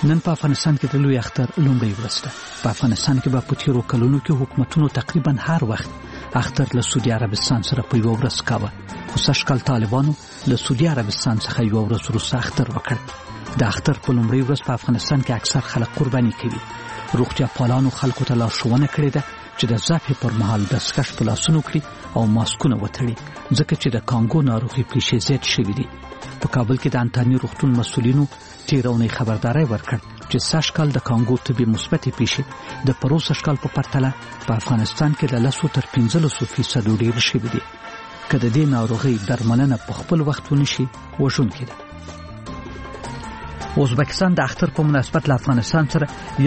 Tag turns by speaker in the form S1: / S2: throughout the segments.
S1: نن په افغانستان کې د لوی اختر لومړۍ ورځ ده. په افغانستان کې به په تیرو کلونو کې حکومتونو تقریبا هر وخت اختر له سعودي عربستان سره په یو ورځ کاوه، خو سږکال طالبانو له سعودي عربستان څخه یو ورځ وروسته اختر وکړ. د اختر په لومړۍ ورځ په افغانستان کې اکثر خلک قرباني کوي. روغتیا پالانو خلکو ته لارښوونه کړې ده چې د ذبح پر مهال دستکش په لاسونو کړي او ماسکونه وتړي، ځکه چې د کانګو ناروغي پیښې زیات شوې دي. په کابل کې د انټاني روغتون مسؤلینو تیر اونۍ خبرداري ورکړ چې سږکال د کانګو طبي مثبتې پیښې د پروسږ کال په پرتله په افغانستان کې د 10 تر 15% ډېر شوې دي. که د دې ناروغۍ درملنه په خپل وخت ونشي وژونکې ده. ازبکستان د اختر په مناسبت له افغانستان سره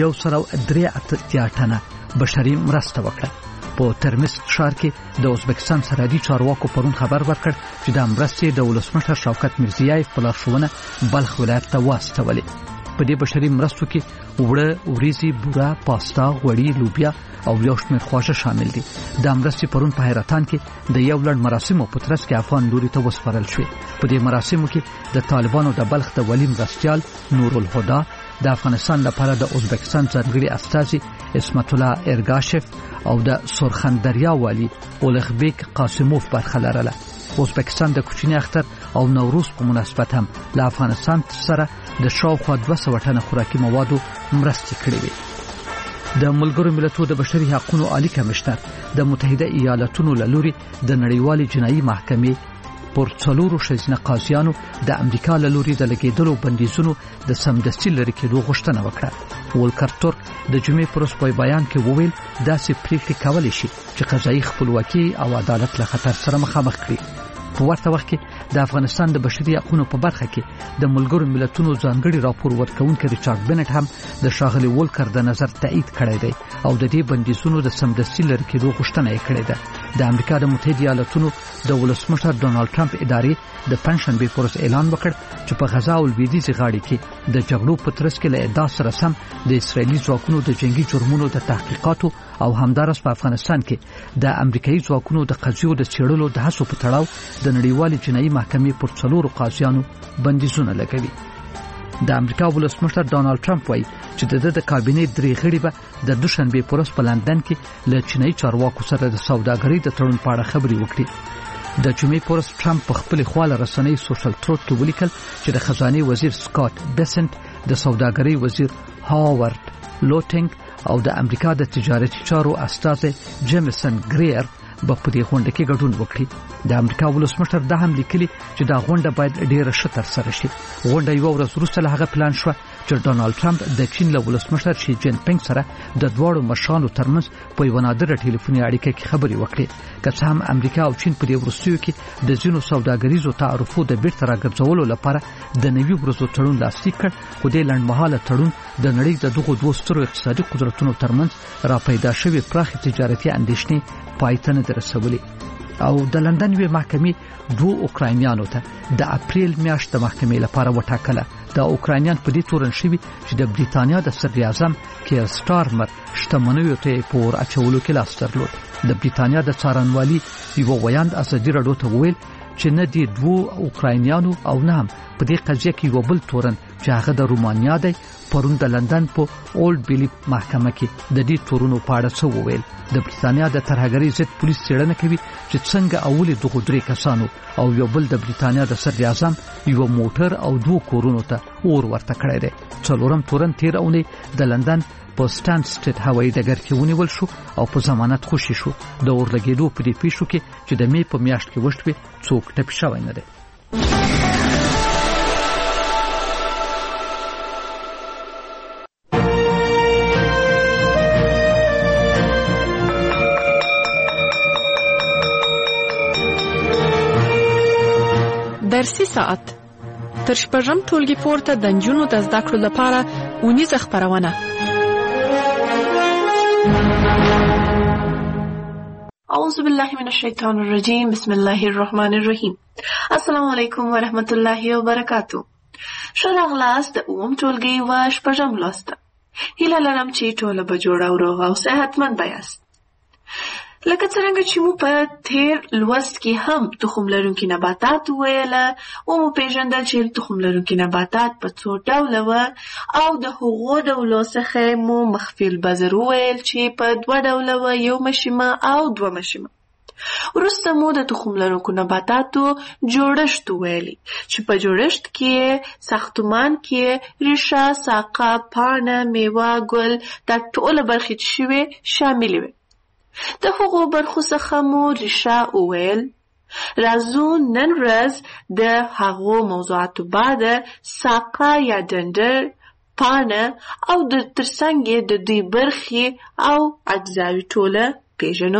S1: 183 ټنه بشري مرسته وکړه. په ترمس ښار کې د ازبکستان سرحدي چارواکو پرون خبر ورکړ چې د مرستې د ولسمشر شوکت میرزیایف په لارښوونه بلخ ولایت ته واستولې. په دې بشري مرستو کې وړه، وریځې، بوره، پاستا، غوړي، لوبیا او یو شمېر خواږه شامل دي. د مرستې پرون په حیرتان کې د یو لړ مراسمو په ترڅ کې افغان لوري ته وسپارل شوې. په دې مراسمو کې د طالبانو د بلخ د ولی مرستیال نورالهدى، د افغانستان لپاره د ازبکستان ځانګړي استازي اسمت الله ارګاشف او د سرخندریا والی اولغبیک قاسموف برخه لرله. ازبکستان د کوچني اختر او نوروز په مناسبت هم له افغانستان سره د شاوخوا 200 ټنه خوراکي موادو مرستې کړې وې. د ملګرو ملتونو د بشري حقوقو عالی کمشنر د متحده ایالاتونو له لوري د نړیوالې جنایي محکمې پر څلورو ښځینه قاضیانو د امریکا له لوري د لګېدلو بندیزونو د سمدستي لرې کېدو غوښتنه وکړه. ولکر تورک د جمعې پر ورځ په بیان کې وویل داسې پریکړې کولی شي چې قضایي خپلواکي او عدالت له خطر سره مخامخ کړي. په ورته وخت کې د افغانستان د بشري حقوقو په برخه کې د ملګرو ملتونو ځانګړي راپور ورکونکي ریچارډ بنټ هم د ښاغلي ولکر د نظر تایید کړی دی او د دې بندیزونو د سمدستي لرې کېدو غوښتنه یې کړې ده. د امریکا د متحده ایالاتونو د ولسمشر ډونالد ټرمپ ادارې د پنځشنبې پر ورځ اعلان وکړ چې په غزا او لویدیځ غاړې کې د جګړو په ترڅ کې له ادعا سره سم د اسرایلي ځواکونو د جنگي جرمونو د تحقیقاتو او همدارس په افغانستان کې د امریکایي ځواکونو د قضیو د څېړلو د هڅو په تړاو د نړیوالې جنایي محکمې پر څلورو قاضیانو بندیزونه لګوي. د امریکا ولسمشر ډونالد ټرمپ وایي چې د کابینې درې غړي به د دوشنبې پر ورځ په لندن کې له چینایي چارواکو سره د سوداګرۍ د تړون په اړه خبرې وکړي. د جمعې پر ورځ ټرمپ په خپل خواله رسنۍ سوشل تروت کې ولیکل چې د خزانه وزیر سکاٹ بیسنت، د سوداګرۍ وزیر هاورد لوټینګ او د امریکا د تجارتي چارو استازي جیمسن ګریر په دې غونډه کې ګډون وکړي. د امریکا ولسمشر دا هم لیکلي چې دا غونډه باید ډیره ښه ترسره شي. غونډه یو ورځ وروسته له هغه پلان شو چې ډونالد ټرمپ د چین له ولسمشر شي جین پینګ سره د دواړو مشرانو ترمنځ په یو نادره ټلیفوني اړیکه کې خبرې وکړي. که څه هم امریکا او چین په دې وروستیو کې د ځینو سوداګریزو تعرفو د بیرته راګرځولو لپاره د نوي ورځو تړون لاسلیک کړ، خو د لنډمهاله تړون د نړۍ د دغو دوه سترو اقتصادي قدرتونو ترمنځ را پیدا شوې پراخې تجارتي اندېښنې پای ته نه رسولې. او د لندن یوې محکمې دوه اوکراینیانو ته د اپریل میاشت د محکمې لپاره وټاکله. د اوکراینیان په دې تورن شوي چې د بریتانیا د صدر اعظم کیر سټارمر شتمنیو ته پور اچولو کې لاس درلود. د بریتانیا د څارنوالي یو ویاند ازادي راډیو ته وویل چې نه دي دوه اوکراینیانو او نه هم په دې قضیه کې یو بل تورن چې هغه د رومانیا دی پرون د لندن په اولډ بیلی محکمه کې د دې تورونو په اړه څه وویل. د بریتانیا د ترهګرۍ ضد پولیس څېړنه کوي چې څنګه اولې دغه درې کسانو او یو بل د بریتانیا د صدر اعظم یو موټر او دوه کورونو ته اور ورته کړی دی. څلورم تورن تیر اونۍ د لندن په سټاند سټریټ هوایي ډګر کې ونیول شو او په ضمانت خوشي شو. د اور لګېدو په دې پیښو کې چې د مې په میاشت کې وشوې څوک ټپي شوی نه دی.
S2: درسي ساعت تر شپږم ټولګي پورته د نجونو د زده کړو لپاره اونیزه خپرونه.
S3: اعوذ بالله من الشیطان الرجیم، بسم الله الرحمن الرحیم. السلام علیکم ورحمت الله وبرکاتو. ښه راغلاست د اووم ټولګي و شپږم لوست. هیله لرم چې ټوله به جوړ او روغ او صحتمند یاست. لکه څرنګه چې مو په تیر لوست کې هم تخم لرونکي نباتات وویله او مو پیژندل چې تخم لرونکي نباتات په څو ډوله وه او د هغو ډولو څخه مو مخفي البذر وویل چې په 2 ډوله وه، یو مشیمه او 2 مشیمه. وروسته مو د تخم لرونکو نباتاتو جوړښت وویلی چې په جوړښت کې ساختمان کې ریښه، ساقه، پاڼه، میوه، ګل دا ټوله برخې چې شوې شاملې وې. د هغو برخو څخه مو ریښه وویل. راځو نن ورځ د هغو موضوعاتو بعد ساقه یا ډنډر، پاڼه او ترڅنګ یې د دوی برخې او اجزاوې ټوله پیژنو.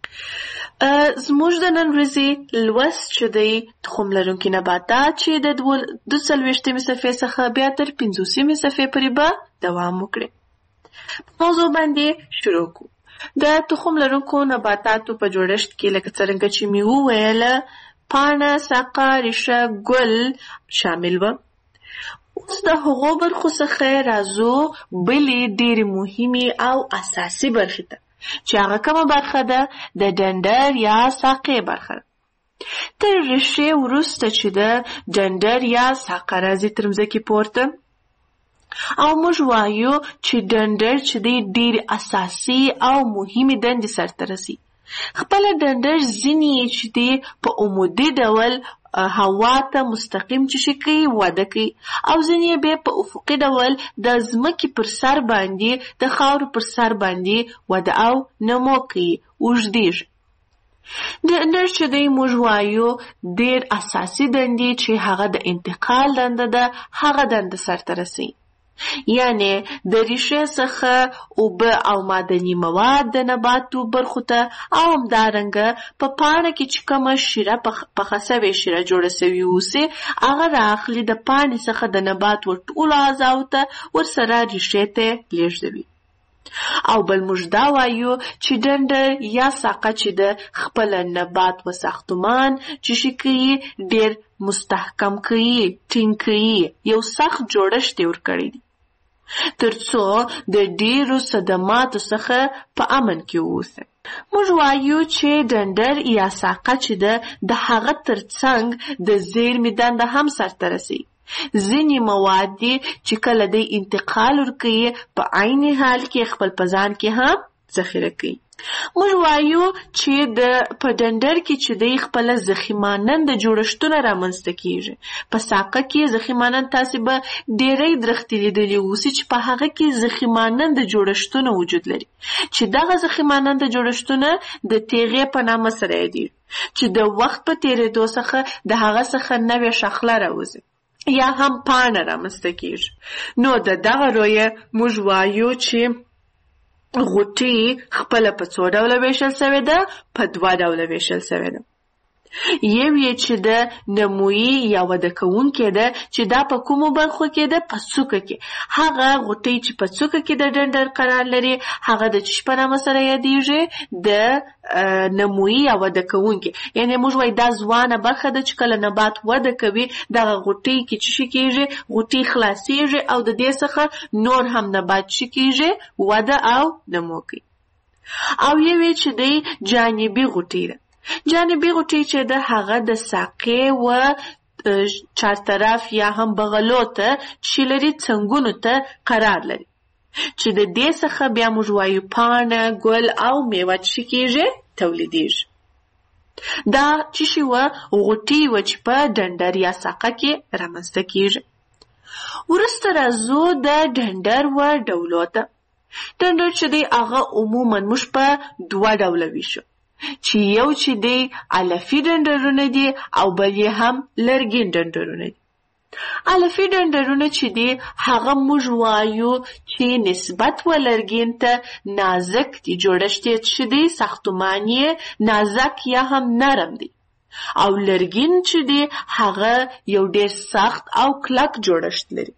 S3: زموږ د نن ورځې لوست چې دی تخم لرونکي نباتات چې د 42 صفحې څخه بیا تر 50 صفحې پورې به دوام وکړي. موضوع باندې شروع کوو. د تخم لرونکو نباتاتو په جوړښت کې لکه څرنګه چې مې وویله پاڼه، ساقه، ریښه، ګل شامل وه. اوس د هغو برخو څخه راځو بلې ډېرې مهمې او اساسي برخې ته چې هغه کومه برخه ده؟ د ډنډر یا ساقې برخه. تر ریښې وروسته چې ده ډنډر یا ساقه راځي تر مځکې پورته او موږ وایو چې ډنډر چې دی ډېر اساسي او مهمې دندې سرته رسي. خپله ډنډر ځینې یې چې دی په عمودي ډول هوا ته مستقیم چې کوي وده کوي او ځینې یې بیا په افقي ډول د ځمکې پر سر باندې د خاورو پر سر باندې وده او نمو کوي، اوږدېږي. ډنډر چې دی موږ وایو ډېر اساسي دندې چې هغه د انتقال دنده ده هغه دنده سرته رسوي. یعنی د ریښې څخه اوبه او معدني مواد د نباتو برخو ته او همدارنګه په پاڼه کې چې کومه شیره پخه سوې شیره جوړه سوې اوسي هغه راخلي د پاڼې څخه د نبات ټولو اعضاو ته ورسره ریښې ته لیږدوي. او بل موږ دا وایو چې ډنډر یا ساقه چې د خپل نبات و ساختمان چې کوي ډېر مستحکم کوي، ټینګ کوي، یو سخت جوړښت یې ورکړی دی ترڅو د ډېرو صدماتو څخه په امن کې واوسي. موږ وایو چې ډنډر یا ساقه چې ده د هغه ترڅنګ د زیرمې دنده هم سرته رسوي. ځینې مواد دي چې کله دی انتقال ورکوي په عین حال کې خپل په ځان کې هم ذخیره کوي. موږ وایو چې په ډنډر کې چې دی خپله ضخیماننده جوړښتونه رامنځته کیږي. په ساقه کې ضخیمانند تاسې به ډېری درختې لیدلي اوسي چې په هغه کې ضخیماننده جوړښتونه وجود لري چې دغه ضخیماننده جوړښتونه د تیغې په نامه سره یادېږي چې د وخت په تېرېدو څخه د هغه څخه نوې شاخله راوځي یا هم پاڼه رامنځته کیږي. نو دغه رویه موږ وایو چې غوټې خپله په څو ډوله ویشل سوې ده؟ په 2 ډوله ویشل سوې ده. یو یې چې د نمویي یا وده کوونکې ده چې دا په کومو برخو کې ده؟ په څوکه کې. هغه غوټۍ چې په څوکه کې د ډنډر قرار لري هغه د چی په نامه سره یادېږي؟ د نمویي یا وده کوونکې. یعنې موږ وایو دا ځوانه برخه ده چې کله نبات وده کوي دغه غوټۍ کې چې کېږي غوټۍ خلاصېږي او د دې څخه نور هم نبات چې کېږي وده او نمو کوي. او یو یې چې دی جانبي غوټۍ ده. جانبي غوټۍ چې ده هغه د ساقې و چارطرف یا هم بغلو ته چې لري څنګونو ته قرار لري چې د دې څخه بیا موږ وایو پاڼه، ګل او میوه چې کېږي تولیدېږي. دا چې شي و غوټۍ و چې په ډنډر یا ساقه کې رامنځته کېږي. وروسته راځو د ډنډر و ډولو ته. ډنډر چې دی هغه عموما موږ په 2 ډوله ویشو چې یو چې دی علفي ډنډرونه دي او بل یې هم لرګین ډنډرونه دي. علفي ډنډرونه چې دي هغه موږ وایو چې نسبت و لرګین ته نازک دي، جوړښت یې چې دی ساختمان یې نازک یا هم نرم دی. او لرګین چې دی هغه یو ډېر سخت او کلک جوړښت لري.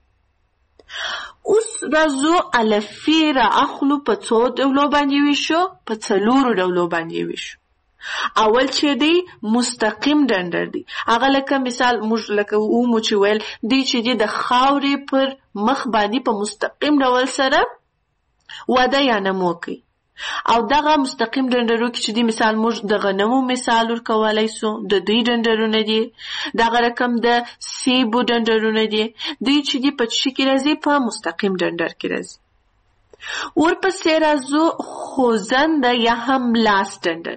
S3: اوس راځو علفي را اخلو په 2 ډولو باندې ویشو، په 4 ډولو باندې ویشو. اول چې دی مستقیم ډنډر دی. هغه لکه مثال موږ لکه مو چې ویل دی چې دی د خاورې پر مخ باندې په مستقیم ډول سره وده یا نمو کوي. او دغه مستقیم ډنډرو کې چې دی مثال موږ د غنمو مثال ورکولای سو، د دوی ډنډرونه دي. دغه رقم د سیبو ډنډرونه دي، دوی چې دی په چی کې راځي؟ په مستقیم ډنډر کې راځي. ورپسې راځو خوځنده یا هم لاس ډنډر.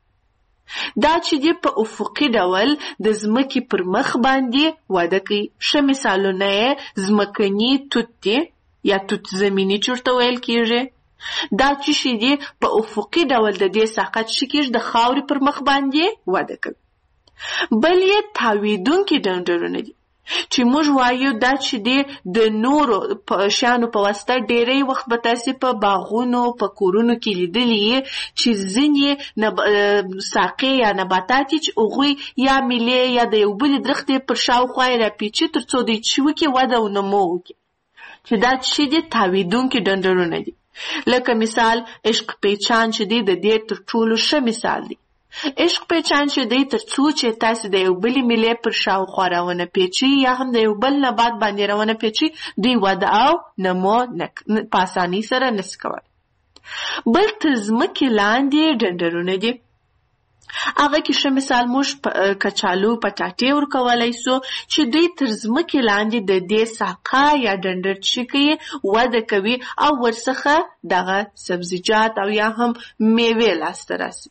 S3: دا چې دی په افقي ډول د ځمکې پر مخ باندې وده کوي. ښه مثالونه یې ځمکني توت دی یا توت زمینی چې ورته ویل کېږي. دا چې شي دی په افقي ډول د دې ساقه چې کېږي د خاورې پر مخ باندې وده کوي. بل یې تاویدونکي ډنډرونه دي چې موږ وایو دا چې دی د نورو شیانو په واسطه ډېری وخت به تاسې په باغونو په کورونو کې لیدلي چې ځینې ساقې یا نباتات چې هغوی یا میلې یا د یو بلې درختې پر شاوخوا یې راپیچي تر څو دوی چې وکړي وده او نمو وکړي، چې دا چې دی تاویدونکي ډنډرونه دي. لکه مثال عشق پیچان چې دی د دې تر ټولو ښه مثال دی. عشق پیچان چې دی تر څو چې تاسې د یو بلې میلې پر شاوخوا راونه پیچي یا هم د یو بل نبات باندې راونه پیچي، دوی وده او نمو په اسانۍ سره نشي کولی. بل تر ځمکې لاندې ډنډرونه دي. هغه کې ښه مثال موږ کچالو پټاټې ورکولای سو چې دوی تر ځمکې لاندې د دې ساقه یا ډنډر چې کوي وده کوي او ورڅخه دغه سبزیجات او یا هم میوې لاسته راسي.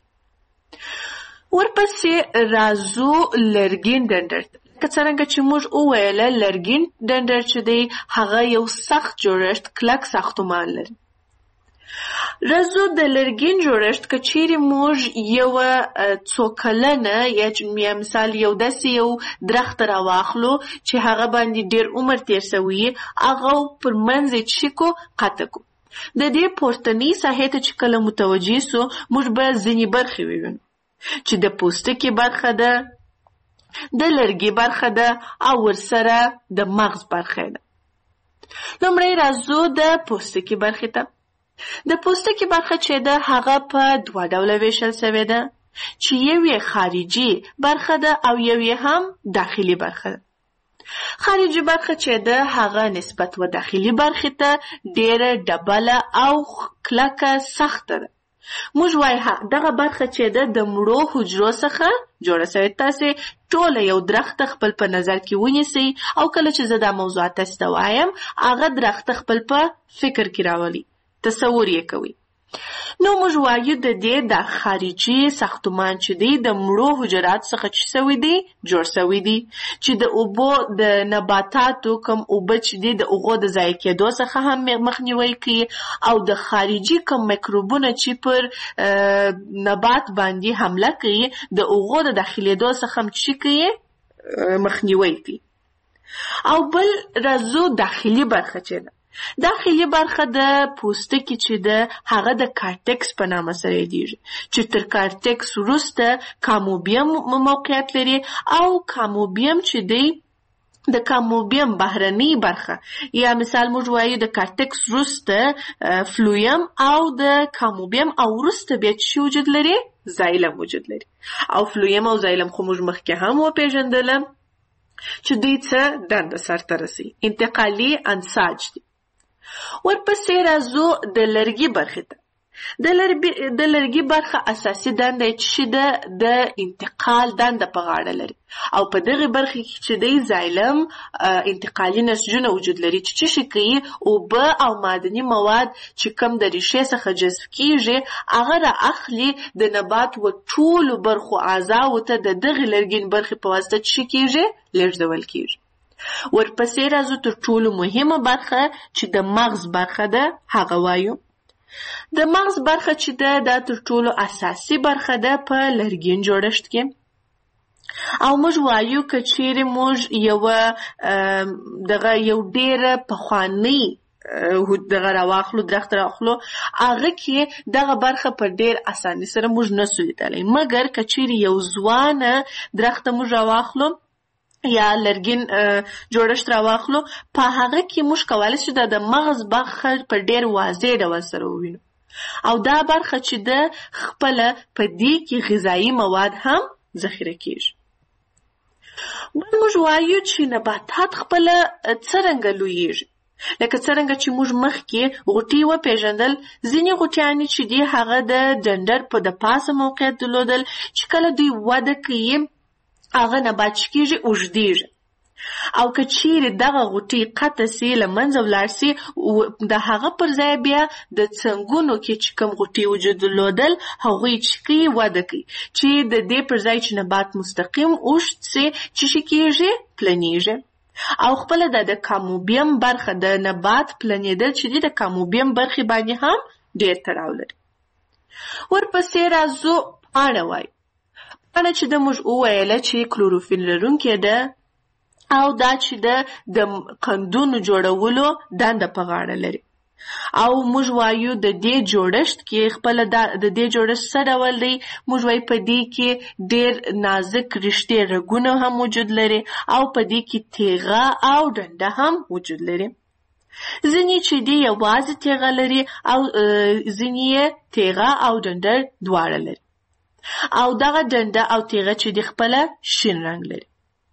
S3: ورپسې راځو لرګین ډنډر. که څرنګه چې موږ وویله لرګین ډنډر چې دی هغه یو سخت جوړښت کلک ساختمان لري. راځو د لرګین جوړښت که چیرې موږ یو څو کلنه یا مثال یو داسې یو درخت راواخلو چې هغه باندې ډېر عمر تیر شوی هغه پر منځ یې چیکو قطع کو. د دې پورتنۍ ساحې ته چې کله متوجه سو موږ به ځینې برخې ووینو چې د پوستکي برخه ده، د لرګي برخه ده او ورسره د مغز برخه ده. لومړی راځو د پوستکي برخې ته. د پوستکي برخه چې ده هغه په دوه ډوله ویشل شوې ده چې یو یې خارجي برخه ده او یو یې هم داخلي برخه ده. خارجي برخه چې ده هغه نسبت و داخلي برخې ته ډېره ډبله او کلکه سخته ده. موږ وایو دغه برخه چې ده د مړو حجرو څخه جوړه شوې. تاسې ټوله یو درخت خپل په نظر کې ونیسئ او کله چې زه دا موضوعات تاسې ته وایم هغه درخت خپل په فکر کې راولي، تصور یې کوي. نو موږ وایو د دې د خارجي ساختمان چې دی د مړو حجرات څخه چې سوی دی جوړ سوی دی چې د اوبو د نباتاتو کم اوبه چې دی د اوغو د ضایع کېدو څخه هم مخنیوی کوي او د خارجي کم میکروبونه چې پر نبات باندې حمله کوي د اوغو د داخلېدو څخه هم چې کوي مخنیوی کوي. او بل راځو داخلي برخه چې ده. داخلي برخه د پوستکي چې ده هغه د کارټکس په نامه سره یادیږي چې تر کارټکس وروسته کاموبیم موقعیت لري او کاموبیم چې دی د کاموبیم بهرنۍ برخه یا مثال موږ وایو د کارټکس وروسته فلویم او د کاموبیم او وروسته بیا چې وجود لري زایلم وجود لري. او فلویم او زایلم خو موږ مخکې هم وپېژندلم چې دوی څه دنده سرته رسوي، انتقالي انساج دي. ورپسې راځو د لرګي برخې ته. د لرګي برخه اساسي دنده چې د انتقال دنده په غاړه لري او په دغه برخه کې چې د زایلم انتقالي نسجونه وجود لري چې شي کوي اوبه او معدني مواد چې کم د ریښې څخه جذب کیږي هغه را اخلي د نبات و ټولو برخو اعضاو ته د دغه لرګین برخې په واسطه چې کیږي لېږدول کیږي. ورپسې راځو تر ټولو مهمه برخه چې د مغز برخه ده هغه وایو. د مغز برخه چې ده دا تر ټولو اساسي برخه ده په لرګین جوړښت کې او موږ وایو که چیرې موږ یو ډېره پخوانۍ دغه راواخلو درخت راواخلو هغه کې دغه برخه په ډېر اسانۍ سره موږ نسو لیدلی، مګر که چیرې یو ځوانه درخت موږ راواخلو یا لرګین جوړښت راواخلو په هغه کې موږ کولی شو د مغز برخه په ډېر واضح ډول سره ووینو او دا برخه چې ده خپله په دې کې غذایي مواد هم ذخیره کیږي. موږ وایو چې نباتات خپله څرنګه لویږي. لکه څرنګه چې موږ مخکې غوټۍ وپېژندل، ځینې غوټیانې چې دي هغه د ډنډر په د پاسه موقعیت درلودل، چې کله دوی وده کوي هغه نبات چې کېږي اوږدېږي، او که چیرې دغه غوټۍ قطع سي له منځه ولاړ سي، د هغه پر ځای بیا د څنګونو کې چې کوم غوټۍ وجود درلودل هغوی چې کوي وده کوي، چې د دې پر ځای چې نبات مستقیم اوږد سي چې شي کېږي پلنېږي. او خپله د کاموبیم برخه د نبات پلنېدل چې دي د کاموبیم برخې باندې هم ډېر تړاو لري. ورپسې راځو پاڼه وایي. پاڼه چې د موږ وویله چې کلوروفیل لرونکې ده او دا چې د قندونو جوړولو دنده په غاړه لري. او موږ وایو د دې جوړښت کې خپله د دې جوړښت څه ډول دی؟ موږ وایو په دې کې ډېر نازک رشتې رګونه هم وجود لري او په دې کې تیغه او ډنډه هم وجود لري. ځینې چې دي یوازې تیغه لري او ځینې یې تیغه او ډنډه دواړه لري، او دغه ډنډه او تیغه چې دي خپله شین رنګ لري.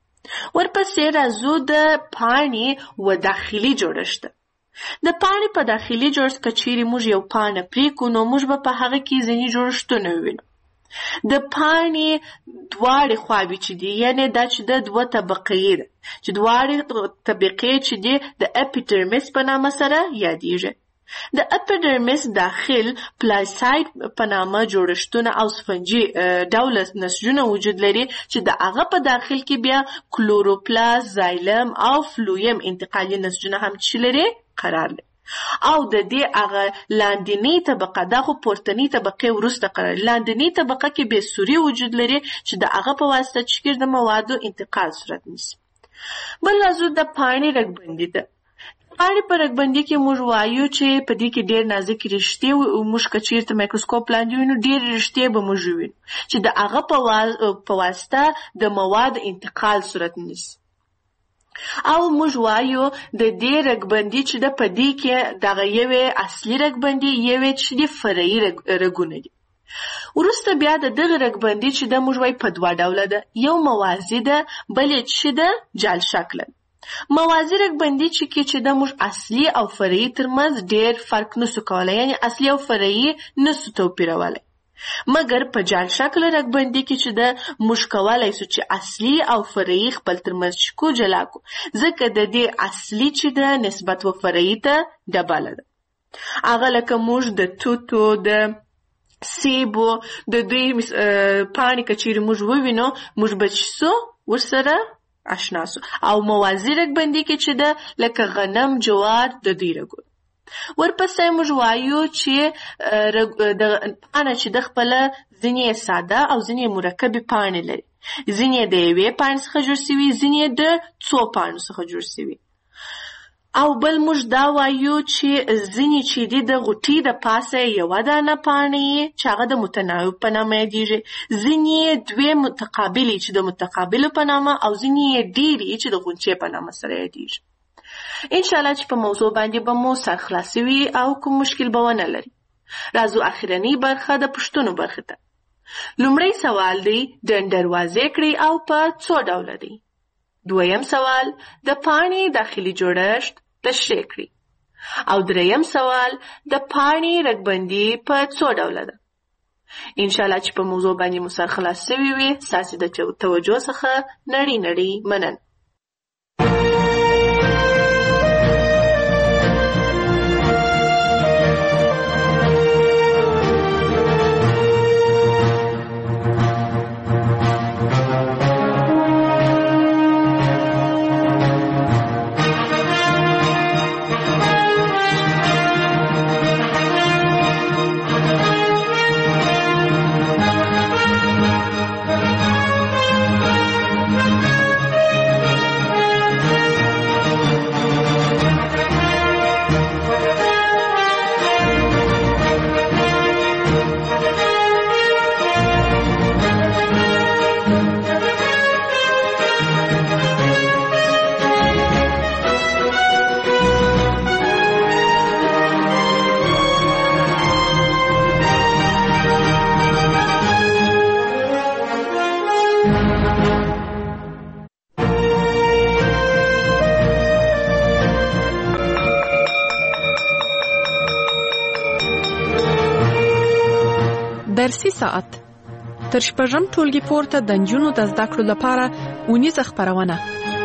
S3: ورپسې راځو د پاڼې و داخلي جوړښت. د پاڼې په داخلي جوړښت که چیرې موږ یو پاڼه پرېکړو نو موږ به په هغه کې ځینې جوړښتونه ووینو. د پاڼې دواړې خواوې چې دي، یعنې دا چې د دوه طبقې ده، چې دواړې طبقې چې دي د اپیډرمیس په نامه سره یادېږي. د اپیډرمیس داخل پلاساید په نامه جوړښتونه او سفنجي ډوله نسجونه وجود لري، چې د هغه په داخل کې بیا کلوروپلاست، زایلم او فلویم انتقالي نسجونه هم چې لري قرار لري. او د دې هغه لاندنۍ طبقه، دا خو پورتنۍ طبقې وروسته قرار لري، لاندنۍ طبقه کې بې سوري وجود لري چې د هغه په واسطه چې د موادو انتقال صورت نیسي. بل راځو د پاڼې رګبندي ته. پاڼې په رګبندي کې موږ وایو چې په دې کې ډېر نازک رشتې، موږ که چېرته مایکروسکوپ لاندې وینو ډېر رشتې به موږ وینو چې د هغه په واسطه د موادو انتقال صورت نیسي. او موږ وایو د دې رګبندي چې د په دې کې دغه یوې اصلي رګبندي، یوې چې د فرعي رګونه دي. وروسته بیا د دغه رګبندي چې د موږ وایو په دوه ډوله ده، یو موازي ده، بل یې چې د جال شکله. موازي رګبندي چې د موږ اصلي او فرعي ترمنځ ډېر فرق نسو کولی، یعنی اصلي او فرعي نسو توپیرولی. مګر په جال شکل رګبندي کې چې د موږ کولی سو چې اصلي او فرعي خپل ترمنځ شکو جلا کو، ځکه د دې اصلي چې د نسبت و فرعي ته ډبله ده. هغه لکه موږ د توتو، د سیبو، د دوی پاڼې که چیرې موږ ووینو موږ به چې سو ورسره آشنا سو. او موازي رګبندي کې چې ده لکه غنم، جوار، د دوی رګونه. ورپسې موږ وایو چې پاڼه چې د خپله ځینې ساده او ځینې مرکبې پاڼې لري، ځینې د یوې پاڼې څخه جوړ شوي، ځینې د څو پاڼو څخه جوړ شوي. او بل موږ دا وایو چې ځینې چې دي د غوټۍ د پاسه یوه دانه پاڼې چې هغه د متناوب په نامه یادېږي، ځینې دوې متقابلې چې د متقابلو په نامه، او ځینې ډېرې چې د غونچې په نامه سره یادېږي. انشاءالله چې په موضوع باندې به مو سر خلاص وي او کوم مشکل به ونه لري. راځو اخرنۍ برخه د پوښتنو برخه ته. لومړی سوال دی ډنډر واضح کړئ او په څو ډوله دی. دویم سوال د پاڼې داخلي جوړښت تشریح کړئ. او دریم سوال د پاڼې رګبندي په څو ډوله ده. انشاءالله چې په موضوع باندې مو سر خلاص شوي وي. ستاسې د توجه څخه نړۍ مننه.
S2: درسي ساعت تر شپږم ټولګي پورته د نجونو د زده کړو لپاره اونیزه خپرونه.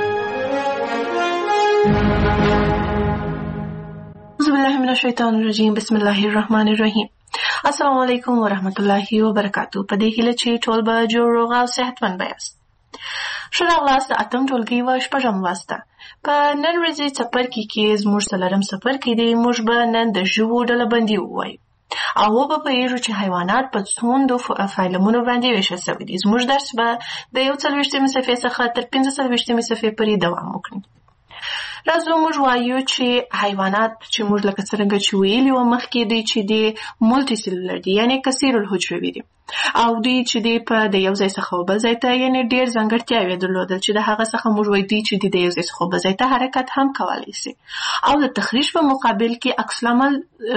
S3: اعوذ بالله من الشیطان الرجیم. بسم الله الرحمن الرحیم. السلام علیکم ورحمت الله وبرکاتو. په دې هیله چې ټول به جوړ روغ او صحتمند بیاست. ښه راغلاست د اتم ټولګي و شپږم واسطه. په نن ورځې څپرکي کې زموږ څلورم څپرکی دی. موږ به نن د ژوو ډلهبندي ووایو او وپوهیږو چې حیوانات په څومره فایلمونو باندې ویشل شوي دي. زموږ درس به د 41مې صفحې څخه تر 45مې صفحې پورې دوام وکړي. راځو موږ وایو چې حیوانات چې موږ لکه څرنګه چې ویلي وو مخکې دی چې دی مولټي سیلولر دي، یعنې کثیر الحجروي دي او دوی چې دی په د یو ځای څخه بل ځای ته یعنې ډېر ځانګړتیاوې درلودل چې د هغه څخه موږ وایو دوی چې دی د یو ځای څخه بل ځای ته حرکت هم کولی شي او د تخریش په مقابل کې عکس العمل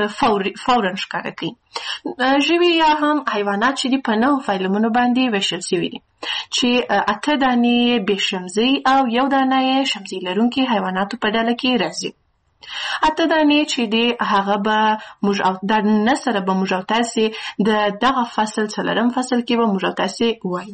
S3: فوراً ښکاره کوي. ژوي یا هم حیوانات چې دی په 9 فایلمونو باندې ویشل شوي دي چې 8 دانې بې شمزۍ او 1 دانه یې شمزۍ لرونکي حیواناتو په ډله کې راځي. 8 دانې چې دی هغه به موږ او د نه سره به موږ او تاسې د دغه فصل څلورم فصل کې به موږ او تاسې وایو.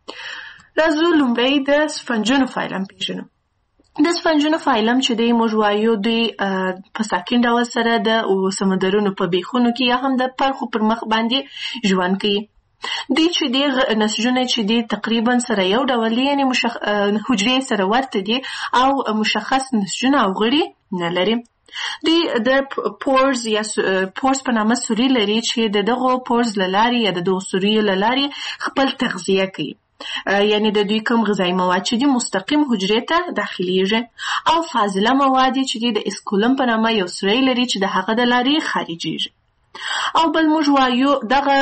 S3: راځو لومړی د سفنجونو فایلم پیژنو. د سفنجونو فایلم چې دی موږ وایو دوی په ساکن ډول سره د سمندرونو په بیخونو کې یا هم د پرخو پر مخ باندې ژوند کوي. دوی چې دی نسجونه چې دی تقریبا سره یو ډول یعنې حجرې سره ورته دي او مشخص نسجونه او غړي نه لري. دوی د پورز یا پورز په نامه سوري لري چې د دغو پورز له لارې یا د دغو سوریو له لارې خپل تغذیه کوي، یعنی د دوی کوم غذایی مواد چې دي مستقیم حجرې ته داخليږي او فاضله مواد چې دي د اسکولم په نامه یو سوری لري چې د هغه د لارې خارجيږي. او بل موږ وایو دغه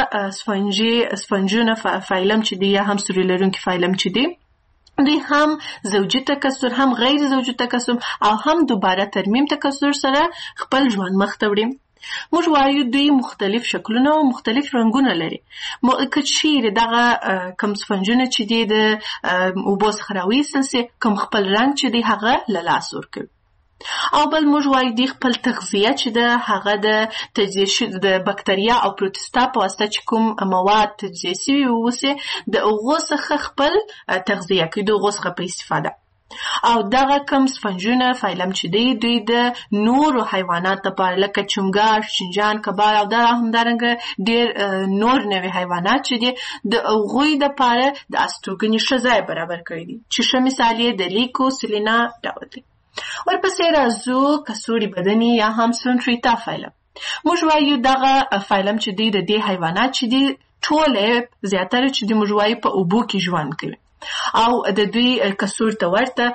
S3: سفنجونه فایلم چې دی یا هم سوري لرونکي فایلم چې دی دوی هم زوجي تکثر هم غیر زوجي تکثر او هم دوباره ترمیم تکثر سره خپل ژوند مخ ته وړي. موږ وایو دوی مختلف شکلونه او مختلف رنګونه لري. که چیرې دغه کوم سفنجونه چې دی د اوبو څخه راویستل سي کوم خپل رنګ چې دی هغه له لاسه ورکوي. او بل موږ وایو دی خپل تغذیه چې د هغه د تجزیه د بکتریا او پروتستا په واسطه چې کوم مواد تجزیه شوي اوسي د هغو څخه خپل تغذیه کوي، د هغو څخه په استفاده. او دغه کوم سفنجونه فایلم چې دی دوی د نورو حیواناتو لپاره لکه چونګاښ، شینجان، کبار او همدارنګه ډېر نور نوي حیوانات چې دي د هغوی دپاره د استوګنې ښه ځای برابر کړی دي چې ښه مثال یې د لیکو سلینا ډول دی. ورپسې راځو کڅوړي بدني یا هم سفنټریتا فایلم. موږ وایو دغه فایلم چې دی د دې حیوانات چې دی ټوله زیاتره چې دی موږ وایو په اوبو کې ژوند کوي او د دوی کڅوړ ته ورته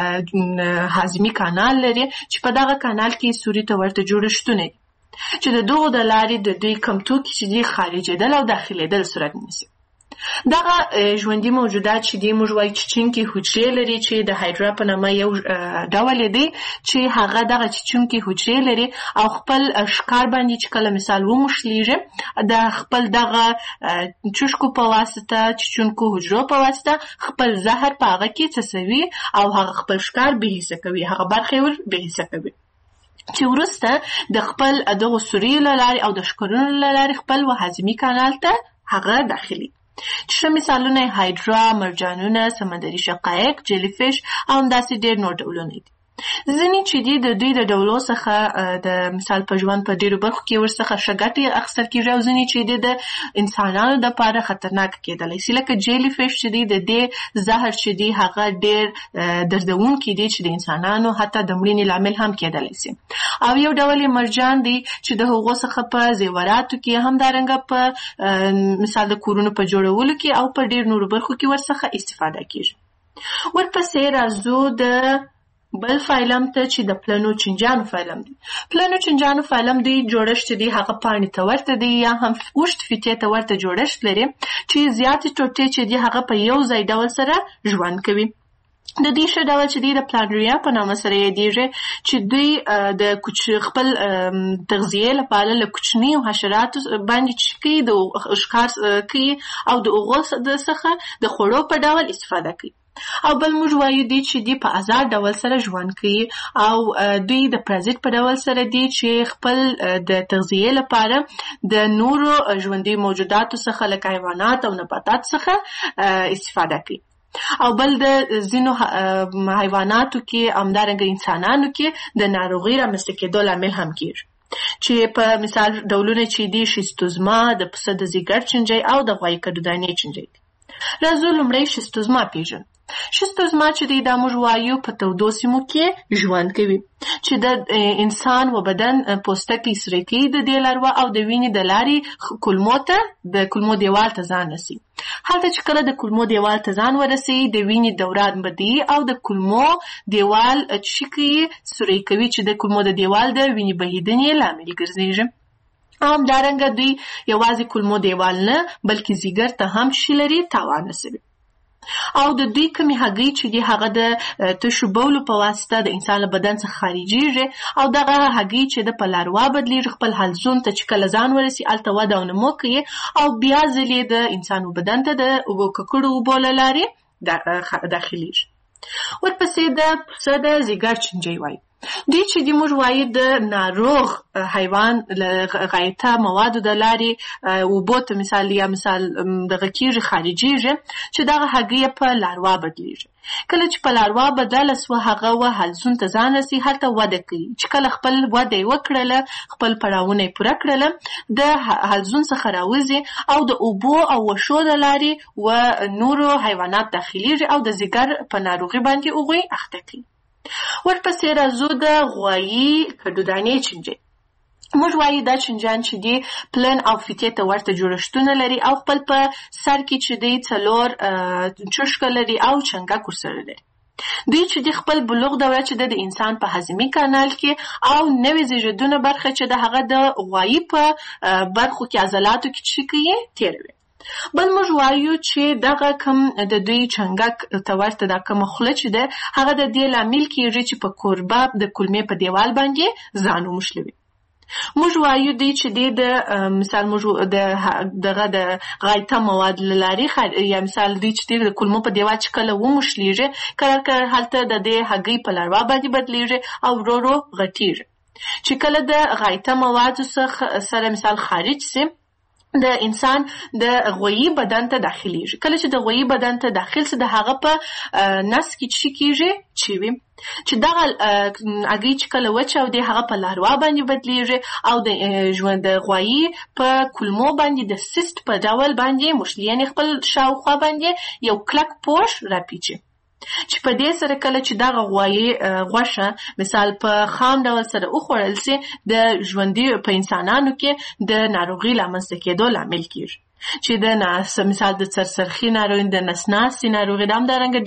S3: هاضمي کانال لري چې په دغه کانال کې سوري ته ورته جوړښتونه دي چې د دغو د لارې د دوی کوم توکي چې دی خارجېدل او داخلېدل صورت نیسي. دغه ژوندي موجودات چې دی موږ وایو چیچونکي حجرې لري چې د هایډرا په نامه یو ډول دی چې هغه دغه چیچونکي حجرې لري او خپل ښکار باندې چې کله مثال وموښلیږي د خپل دغه چوشکو په واسطه چیچونکو حجرو په واسطه خپل زهر په هغه کې څڅوي او هغه خپل ښکار بېحسه کوي، هغه برخې ور بېحسه کوي چې وروسته د خپل دغو سوریو له لارې او د ښکرونو له لارې خپل هاضمي کانال ته هغه داخلي. ښه مثالونه هایډرا، مرجانونه، سمندري شقایق، جیلی فیش او همداسې ډېر نور ډولونه دي. ځینې چې دي د دوی د ډولو څخه د مثال په ژوند په ډېرو برخو کې ورڅخه ښه ګټې اخیستل کېږي او ځینې چې دي د انسانانو دپاره خطرناکه کېدلی شي لکه جیلی فیش چې دي د دې زهر چې دي هغه ډېر دردونکي دي چې د انسانانو حتی د مړینې لامل هم کېدلی شي. او یو ډول یې مرجان دی چې د هغو څخه په زیوراتو کې همدارنګه په مثال د کورونو په جوړولو کې او په ډېر نورو برخو کې ورڅخه استفاده کېږي. ورپسې راځو د بل فایلم ته چې د پلنو چنجانو فایلم دی. پلنو چنجانو فایلم دی جوړښت دی هغه پاڼې ته ورته دی یا هم اوږد فیتې ته ورته جوړښت لري چې زیاتې ټوټې چې دی هغه په یو ځای ډول سره ژوند کوي. د دې ښه ډول چې دی د پلانریا په نامه سره یادېږي چې دوی د خپل تغذیې لپاره له کوچنیو حشراتو باندې چې کوي د ښکار کوي او د هغو څخه د خوړو په ډول استفاده کوي. او بل موږ وایو دی چې دی په آزاد ډول سره ژوند کوي او دوی د پرازیت په ډول سره دی چې خپل د تغذیه لپاره د نورو ژوندي موجوداتو څخه لکه حیوانات او نباتات څخه استفاده کوي. او بل د ځینو حیواناتو کې همدارنګه انسانانو کې د ناروغۍ رامنځته کېدو لامل هم کېږي، چې په مثال ډولونه چې دي شیستوزما، د پسه د ځیګر چنجۍ او د غوایي کډودانې چنجۍ دي. راځو لومړی شیستوزما پیژنو. شیستوزما چې دی دا موږ وایو په تودو سیمو کې ژوند کوي، چې د انسان و بدن پوستکی سره کوي د دې لاروا او د وینې د لارې کولمو ته د کولمو دیوال ته ځان رسي. هلته چې کله د کولمو دیوال ته ځان ورسي د وینې دوران بدی او د کولمو دیوال چې کوي سره کوي چې د کولمو د دیوال د وینې بهیدنې لامل ګرځي. همدارنګه دوی یوازې کولمو دیوال نه بلکې ځیګر ته هم شي لري تاوان رسوي. او د دوی کمی هګۍ چې دی هغه د تشو بولو په واسطه د انسان له بدن څخه خارجيږي او دغه هګۍ چې د په لاروا بدلیږي خپل حلزون ته چې کله ځان ورسي الته وده او نمو کوي او بیا ځلې د انسان بدن ته د اوبو ککړو اوبو له لارې داخليږي. ورپسې د پسه د ځیګر چنجۍ وایي. دوی چې دی موږ وایي د ناروغ حیوان غایطه موادو د لارې اوبو ته مثال دغه کېږي خارجيږي چې دغه هګۍ په لاروا بدلیږي. کله چې په لاروا بدله سوه هغه و حلزون ته ځان رسي هلته وده کوي، چې کله خپل وده یې وکړله خپل پړاوونه یې پوره کړله د حلزون څخه راوځي او د اوبو او وښو د لارې و نورو حیوانات داخليږي او د ځیګر په ناروغي باندې هغوی اخته کوي. ورپسې راځو د غوایي کډودانې چنجۍ. موږ وایو دا چنجان چې دی پلن او فیتې ته ورته جوړښتونه لري او خپل په سر کې چې دی 4 چشکه لري او چنګک ورسره لري. دوی چې دی خپل بلوغ دوره چې د انسان په هضمي کانال کې او نوې زیږیدونه برخه چې د هغه د غوایي په برخو کې عضلاتو کې چې کوي تیروي. بل موږ وایو چې دغه کم د دوی چنګک ته ورته دا کوم خوله چې ده هغه د دې لامل کېږي چې په کوربه د کولمې په دیوال باندې ځان وموښلوي. موږ وایو دی چې د مثال موږ دغه د غایطه مواد له لارې یا مثال دی چې د کولمو په دیوال چې کله وموښلیږي کله هلته د دې هګۍ په لاروا باندې بدلیږي او ورو ورو غټیږي، چې کله د غایطه موادو سره مثال خارج سي د انسان د غوایي بدن ته داخليږي. کله چې د غوایي بدن ته داخل سي د هغه په نس کې چې کېږي چوي چې دغه هګۍ چې کله وچاودي هغه په لاروا باندې بدلیږي او د ژوند د غوایي په کولمو باندې د سیست په ډول باندې مشلیان خپل شاوخوا باندې یو کلک پوښ راپیچي، چې په دې سره کله چې دغه غوایي غوښه مثال په خام ډول سره وخوړل سي د ژوندي په انسانانو کې د ناروغۍ لامنځته کېدو لامل کېږي، چې د مثال د سرسرخي ناروغي د نسناسي ناروغي همدارنګه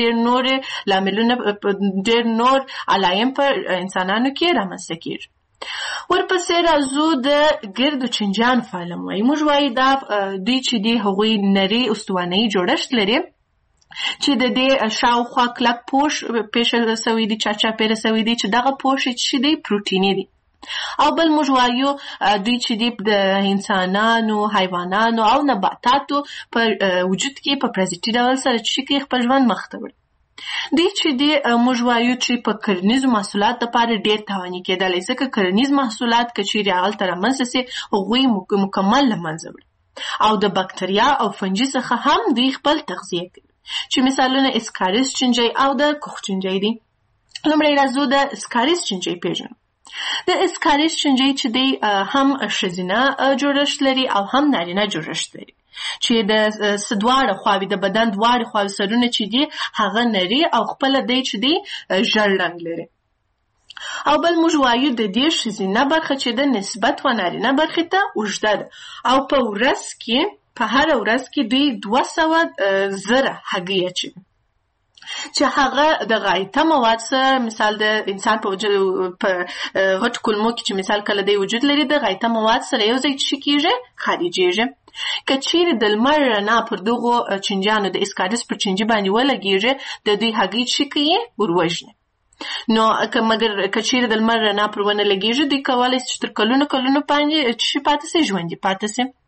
S3: ډېر نور علایم په انسانانو کې رامنځته کېږي. ورپسې راځو د ګردو چنجان فعالم وایي. موږ وایي دا دوی چې دی هغوی نري استوانه‌یي جوړښت لري چې د دې شاوخوا کلک پوښ پیښه سوی دی چاپیره سوی دی چې دغه پوښ چې دی پروتیني دی. او بل موږ وایو دوی چې دی د انسانانو حیوانانو او نباتاتو په وجود کې په پرازیتي ډول سره چې کې خپل ژوند مخ ته وړي. دوی چې دی موږ وایو چې په کرنیزو محصولات لپاره ډېر تاواني کېدلی، ځکه کرنیز محصولات که چیرې هغلته رامنځته سي هغوی مکمل له منځه وړي او د بکتریا او فنجي څخه هم دوی خپل تغذیه کوي، چې مثالونه اسکاریس چنجۍ او د کوخ چنجۍ دي. لومړی راځو د اسکاریس چنجۍ پیژنو. د اسکاریس چنجۍ چې دی هم ښځینه جوړښت لري او هم نارینه جوړښت لري، چې د دواړه خواوې د بدن دواړه خواوې سرونه چې دی هغه نري او خپله دی چې دی ژړ رنګ لري. او بل موږ وایو د دې ښځینه برخه چې د نسبت و نارینه برخې ته اوږده ده او په ورځ کې په هر ورځ کې دوی 200,000 هګۍ اچوي، چې هغه د غایطه مواد سره مثال د انسان په غټ کولمو کې چې مثال کله دی وجود لري د غایطه مواد سره یو ځای چې کېږي خارجېږي. که چیرې د لمر رڼا پر دغو چنجانو د اسکاریس پر چنجي باندې ولګېږي د دوی هګۍ چې کوي وروژني. نو مګر که چیرې د لمر رڼا پر ونه لګېږي دوی کولی شي چې تر کلونو باندې چې پاتې سي ژوندي پاتې سي.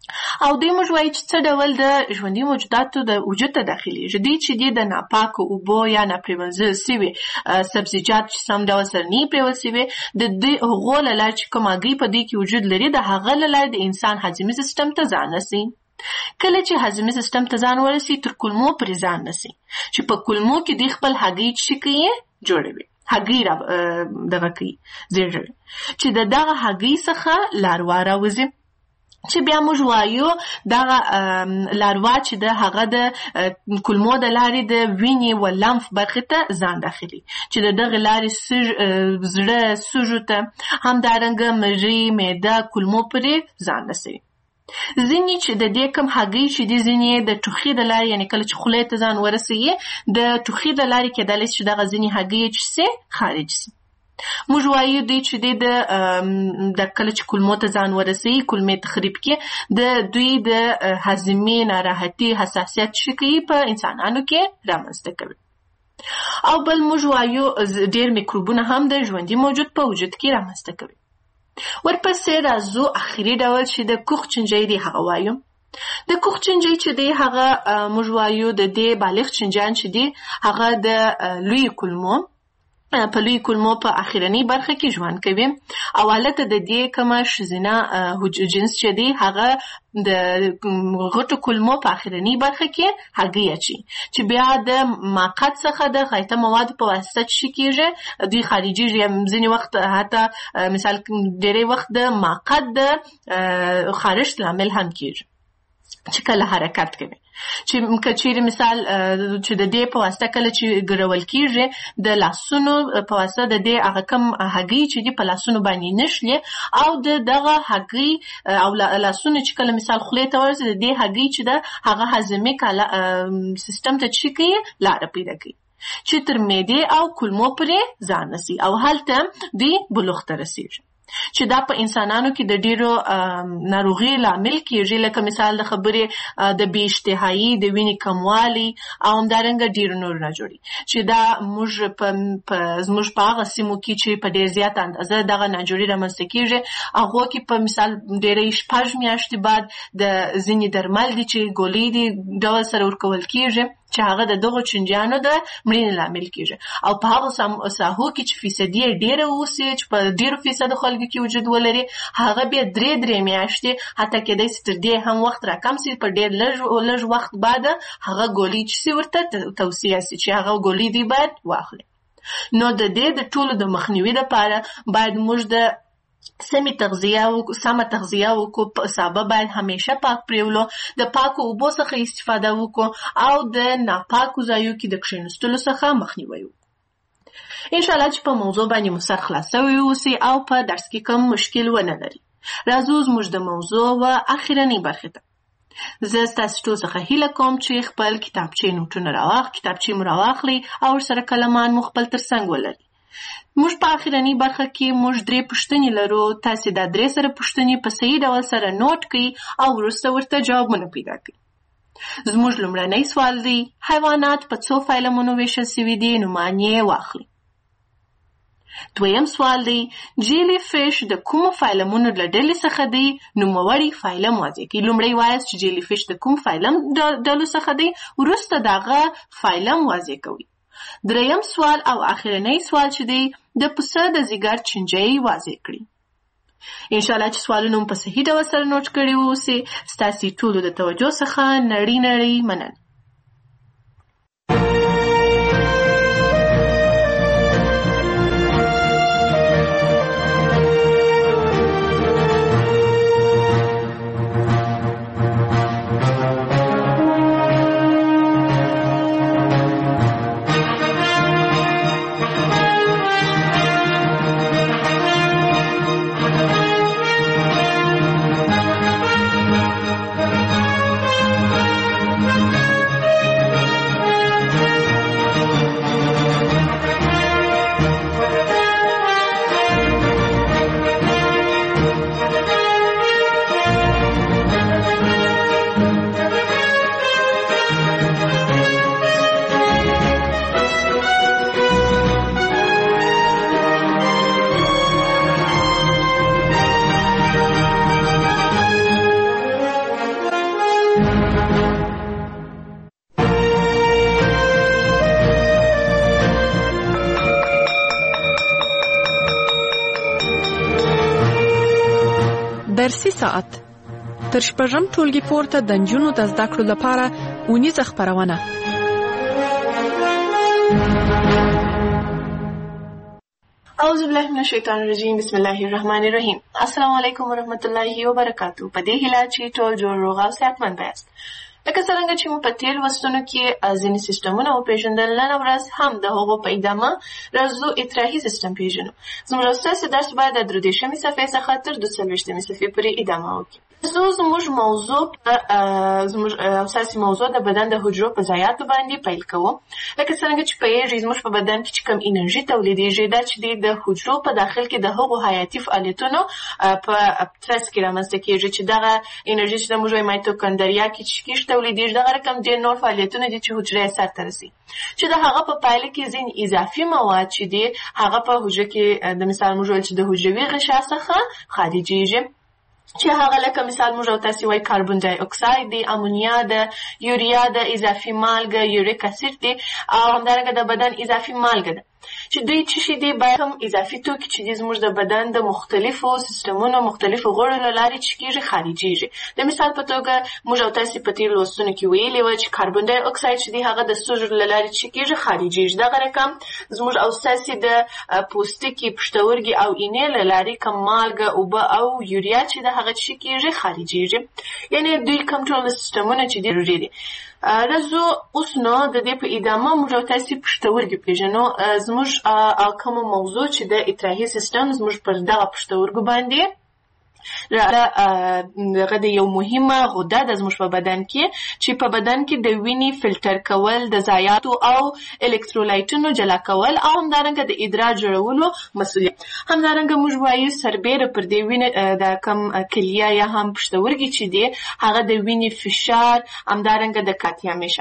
S3: او دوی موږ وایي چې څه ډول د ژوندي موجوداتو د وجود ته داخلېږي. دوی چې دي د ناپاکو اوبو یا ناپرېمنځل سوي سبزیجات چې سم ډول سره نه پرېول سوي د دوی هغو له لارې چې کوم هګۍ په دوی کې وجود لري د هغه له لارې د انسان هضمي سیستم ته ځان رسي. کله چې هضمي سیستم ته ځان ورسي تر کولمو پورې ځان رسي چې په کولمو کې دوی خپل هګۍ چې کوي جوړوي، هګۍ دغه کوي زیږوي چې د دغه هګۍ څخه لاروا راوځي چې بیا موږ وایو دغه لاروا چې د هغه د کولمو د لارې د وینې و لمف برخې ته ځان داخلي چې د دغه لارې زړه سږو ته همدارنګه مری معده کولمو پورې ځان رسوي. ځینې چې د دې کوم هګۍ چې دي ځینې د ټوخي د لارې یعنې کله چې خولې ته ځان ورسوي د ټوخي د لارې کېدلی چې دغه ځینې هګۍ چې سي خارج سي. موږ وایو دوی چې د کله چې کولمو ته ځان ورسوي کولمې تخریب کې د دوی د هضمي ناراحتي حساسیت چې کوي په انسانانو کې رامنځته کوي. او بل موږ وایو ډېر میکروبونه هم د ژوندي موجود په وجود کې رامنځته کوي. ورپسې راځو اخري ډول چې د کوخ چنجۍ دی هغه وایو. د کوخ چنجۍ چې دی هغه موږ وایو د دې بالغ چنجان چې دی هغه د لوی کولمو په لوی کولمو په اخرنۍ برخه کې ژوند کوي او حالت د دې کومه ښځینه جنس چې دی هغه د غټو کولمو په اخرنۍ برخه کې هګۍ اچي چې بیا د ماقات څخه د غایطه موادو په واسطه چې کېږي دوی خارجېږي. ځینې وخت حتی مثال ډېری وخت د ماقات د خارښت لامل هم کېږي چې کله حرکت کوي چې کچېرې مثال چې د دې په واسطه کله چې ګرول کېږي د لاسونو په واسطه د دې هغه کم هګۍ چې دي په لاسونو باندې نشلي او دغه هګۍ او لاسونه چې کله مثال خولې ته ورسي د دې هګۍ چې ده هغه هضمي سیستم ته چې کوي لاره پیدا کوي چې تر معدې او کولمو پورې ځان رسي او هلته دوی بلوغ ته رسېږي چې دا په انسانانو کې د ډیرو ناروغي لامل کېږي لکه مثال د خبرې د بې اشتهایي د وینې کموالی او همدارنګه ډیرو نور نه جوړي چې دا زموږ په هغه سیمو کې چې په ډېر زیات اندازه دغه ناجوړي رامنځته کېږي هغو کې په مثال ډېری 6 میاشتې بعد د ځینې درمل دي چې ګولۍ دي ډول سره ورکول کېږي چې هغه د دغو چنجیانو د مړینې لامل کېږي او په هغو ساحو کې چې فیصدي یې ډېره اوسي چې په ډېرو فیصدو خلکو کې وجود ولري هغه بیا 3 میاشتې حتی کېدای شي تر دې هم وخت راکم سي په ډېر لږ وخت بعد هغه ګولۍ چې سي ورته توصیه سي چې هغه ګولۍ دی باید واخلي. نو د دې د ټولو د مخنیوي لپاره باید موږ د سمه تغذیه وکړو په سبب باید همیشه پاک پریولو د پاکو اوبو څخه استفاده وکړو او د ناپاکو ځایو کې د کښېنستلو څخه مخنیوي وکړو. ان شاء الله چې په موضوع باندې مو سر خلاصوي اوسي او په درس کې کوم مشکل ونه لري. راځو زموږ د موضوع و اخرنۍ برخه ته. زه ستاسو ټول څخه هیله کوم چې خپل کتابچې نوټونه کتابچې مو راواخلئ او ورسره کلمان مو خپل ترڅنګ ولرئ. موږ په اخرنۍ برخه کې موږ 3 پوښتنې لرو. تاسې دا 3 سره پوښتنې په صحیح ډول سره نوٹ کړئ او وروسته ورته جوابونه پیدا کړئ. زموږ لومړنی سوال دی حیوانات په څو فایلمونو ویشل شوي دي نومان یې واخلئ. دویم سوال دی جیلی فیش د کومو فایلمونو له ډلې څخه دی نوموړی فایلم واضح کړئ. لومړی وایاست چې جیلی فیش د کوم فایلم ډلو څخه دی وروسته دغه فایلم واضح کوئ. دریم سوال او اخرنۍ سوال چې دی د پسه د ځیګر چنجۍ واضح کړي. ان شاء الله چې سوالونه په صحیح ډول سره نوٹ کړي اوسئ. ستاسو ټولو د توجه څخه نړۍ مننه.
S2: درسي ساعت تر شپږم ټولګي پورته د نجونو د زده کړو لپاره اونیزه خپرونه.
S3: اعوذ بالله من الشیطان الرجیم. بسم الله الرحمن الرحیم. السلام علیکم ورحمۃ اللہ وبرکاتہ. په دې هیله چې ټول جوړ روغ او صحتمند یاست. لکه څنګه چې مو په تیر لوستونو کې ځینې سیسټمونه وپېژندل، نن ورځ هم د هغو په ادامه راځو اطراحي سیسټم پېژنو. زموږ ستاسو درس باید د 23مې صفحې څخه تر 42مې صفحې پورې ادامه وکړي. زموږ موضوع زموږ اساسي موضوع د بدن د حجرو په ضایعاتو باندې پیل کوو. لکه څنګه چې پوهېږئ زموږ په بدن کې چې کوم انرژي تولیدېږي دا چې د حجرو په داخل کې د هغو حیاتي فعالیتونو په ترڅ کې رامنځته کېږي چې دغه انرژي چې د موږ مایتوکندریا کې چې کېږي تولیدېږي، دغه رقم ډېر نور فعالیتونه دي چې حجره یې سرته رسي، چې د هغه په پایله کې ځینې اضافي مواد چې دي هغه په حجره کې د مثال موږ ویل چې د حجروي غشا څخه خارجېږي، چې هغه لکه مثال موږ او تاسې وایي کاربن ډای اکساید دی، امونیا ده، یوریا ده، اضافي مالګه، یوریک اسید دی، او همدارنګه د بدن اضافي مالګه ده، چې دوی څه شي دي باید هم اضافي توکي چې دي زموږ د بدن د مختلفو سیسټمونو مختلفو غړو له لارې چې کېږي خارجېږي. د مثال په توګه موږ او تاسې په تېرو لوستونو کې ویلي وه چې کاربن ډای اکساید چې دی هغه د سږو له لارې چې کېږي خارجېږي. دغه رقم زموږ او ستاسې د پوستکي، پښتورګي او اینې له لارې کوم مالګه، اوبه او یوریا چې د هغه چې کېږي خارجېږي. یعنې دوی کوم ټول سیسټمونه چې دي ضروري دي. راځو اوس نو د دې په ادامه موږ او تاسې پښتورګي پېژنو. زموږ کومه موضوع چې د اطراحي سیسټم زموږ پر دغه پښتورګو باندې هغه د یو مهمه غده ده زموږ په بدن کې چې په بدن کې د وینې فلټر کول، د ضایعاتو او الکترولایټونو جلا کول او همدارنګه د ادرار جوړولو مسؤلیت. همدارنګه موږ وایو سربیره پر دې وینې د کم کلیه یا هم پښتورګي چې دی هغه د وینې فشار، همدارنګه د کاتیامیشه.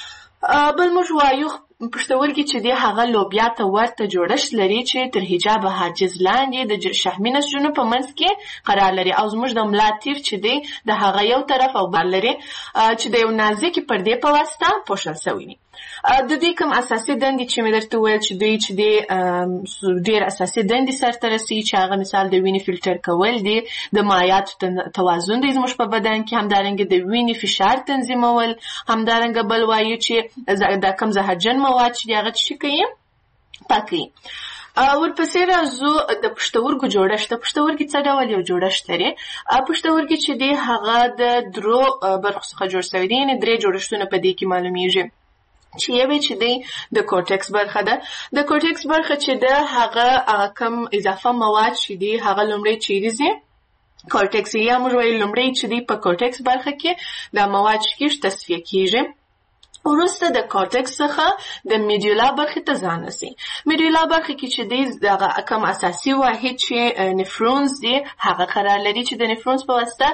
S3: بل موږ وایو پښتورګي چې دی هغه لوبیا ته ورته جوړښت لري چې تر حجاب حاجز لاندې د شحمي نسجونو په منځ کې قرار لري، او زموږ د ملا تیر چې دی د هغه یو طرف او بل لري چې د یو نازکې پردې په واسطه پوښل شوی وي. د دوی کوم اساسي دندې چې مې درته وویل چې دوی چې دی ډېر اساسي دندې سرته رسوي، چې هغه مثال د وینې فلټر کول دي، د مایعاتو توازن دی زموږ په بدن کې، همدارنګه د وینې فشار تنظیمول، همدارنګه بل وایو چې د کوم زهرجن مواد چې دی هغه څه کوي پاکوي. ورپسې راځو د پښتورګو جوړښت. د پښتورګي څه ډول یو جوړښت لري؟ پښتورګي چې دی هغه د درو برخو څخه جوړ شوی دی، یعنې درې جوړښتونه په دې کې معلومیږي چې یوې چې دی د کورټکس برخه ده. د کورټکس برخه چې ده هغه کم اضافه مواد چې دی هغه لومړی چیرې ځي کورټکس، یا موږ وایو لومړی چې دی په کورټکس برخه کې دا مواد چې کېږي تصفیه کېږي، وروسته د کورټکس څخه د میډیولا برخې ته ځان رسي. میډیولا برخه کې چې دی دغه کوم اساسي واحد چې نفرونز دی هغه قرار لري چې د نفرونز په واسطه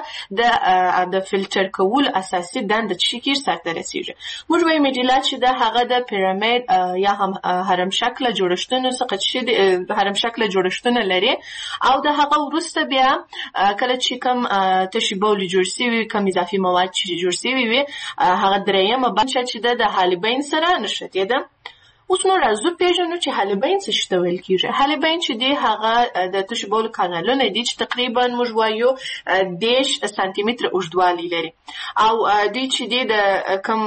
S3: د فلټر کولو اساسي دنده چې کېږي سرته رسیږي. موږ وایو میډیولا چې ده هغه د پیرامید یا هم هرم شکله جوړښتونو څخه چې هرم شکله جوړښتونه لري، او د هغه وروسته بیا کله چې کوم تشې بولې جوړ شوي، کوم اضافي مواد چې جوړ شوي وي هغه درېیمه برخه چې د حالبین سره نښتې ده. اوس نو راځو پېژنو چې حالبین څه شي ته ویل کېږي. حالبین چې دی هغه د تشې بولو کانالونه دي چې تقریبا موږ وایو 10 سانتي متره اوږدوالی لري، او دوی چې دی د کم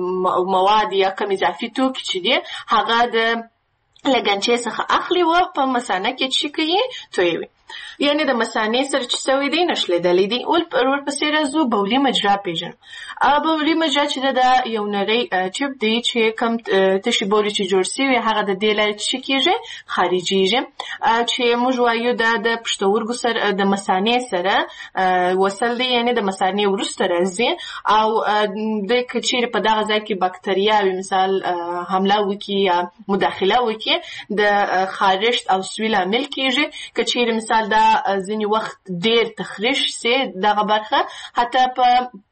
S3: مواد یا کم اضافي توکي چې دی هغه د لګنچې څخه اخلي و په مثانه کې چې کوي تویوي، یعنې د مثانې سره چې سوی دی نښلېدلی دی. ورپسې راځو بولي مجرا پېژنو. بولي مجرا چې دا یو نری ټیوب دی چې کوم تشې بولې چې جوړ شوي هغه د دې لارې چې کېږي خارجېږي، چې موږ وایو دا د پښتورګو سره د مثانې سره وصل دی، یعنې د مثانې وروسته راځي، او د که چیرې په دغه ځای کې بکتریاوې مثال حمله وکړي یا مداخله وکړي د خارښت او سوي لامل کېږي. که چیرې مثال دا ځینې وخت ډېر تخریش سي دغه برخه، حتی په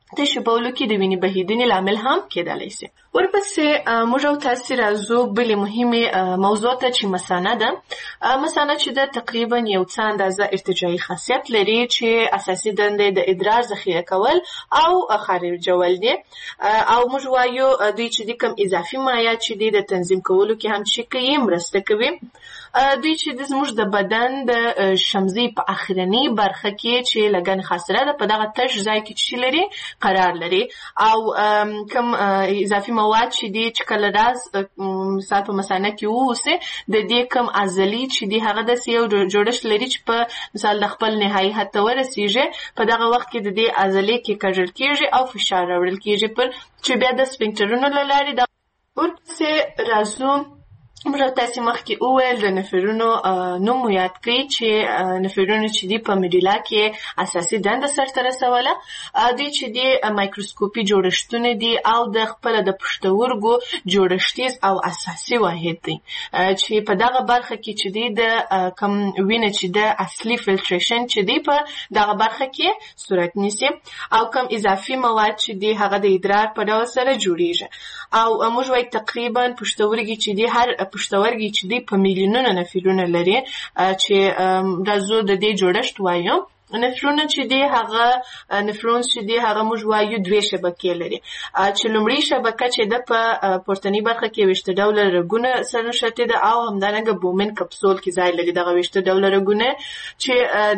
S3: تشو بولو کې د وینې بهیدنې لامل هم کېدلی شي. ورپسې موږ او تاسې راځو بلې مهمې موضوع ته چې مثانه ده. مثانه چې ده تقریبا یو څه اندازه ارتجاعي خاصیت لري چې اساسي دندې د ادرار ذخیره کول او خارجول دي. او موږ وایو دوی چې د کم اضافي مایعات چې د تنظیم کولو کې هم چې کوي مرسته کوي. دوی چې زموږ د بدن د شمزي په اخرنۍ برخه کې چې لګن خاصره ده په دغه تش ځای کې چې لري قرار لري. او کم اضافي مواد چې دي چې کله راز مثال په مثانه کې ووسي د دې کم عضلې چې دي هغه د یو جوړښت لري چې په مثال د خپل نهایي حد ته ورسیږي. په دغه وخت کې د دې عضلې کې کږل کېږي او فشار راوړل کېږي پر چې بیا د سفنکټرونو له لارې د ورپسې راځو. موږ تاسې مخکې وویل د نفرونو نوم مو یاد کړئ چې نفرونو چې دي په میډیلا کې اساسي دنده سرته رسوله. دوی چې دي مایکروسکوپي جوړښتونه دي او د خپله د پښتورګو جوړښتیز او اساسي واحد دی چې په دغه برخه کې چې دي د کم وینه چې د اصلي فلټریشن چې دي په دغه برخه کې صورت نیسي او کم اضافي مواد چې دي هغه د ادرار په ډول سره جوړیږي. او موږ وایو تقریبا پښتورګي چې دي هر پښتورګي چې دی په میلیونونو نفرونه لري چې راځو د دې جوړښت وایو. نفرونه چې دی هغه نفرون چې دی هغه موږ وایو دوه شبکې لري چې لومړی شبکه چې د په پورتنی برخه کې وشته ډوله رګونه سره نښتې ده او همدارنګه بومن کپسول کې ځای لري. دغه وشته ډوله رګونه چې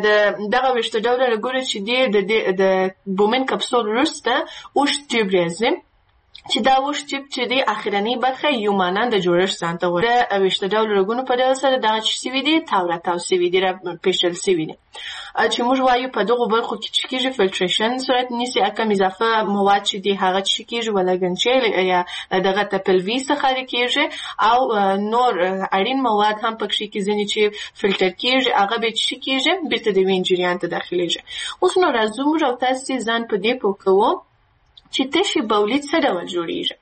S3: دغه وشته ډوله رګونه چې دی د بومن کپسول وروسته اوږد ټیوب راځي چې دا اوږد ټیوب چې دی اخرنۍ برخه یو مانند د جوړښت ځان ته وایي. د ویشته ډول رګونو په ډول سره دغه چې سوي دي تاو سوي دي راپېژل سوي دي چې موږ وایو په دغو برخو کې چې کېږي فلټریشن صورت نیسي. کم اضافه مواد چې دي هغه چې کېږي ولګنچې یا دغه تپلوي څخه کېږي او نور اړین مواد هم پکښې کې ځینې چې فلټر کېږي هغه به چې کېږي بیرته د وین جریان ته داخلېږي. اوس نو راځو موږ او تاسې ځان په دې پوه کوو چې تشې بولید څه ډول جوړیږي.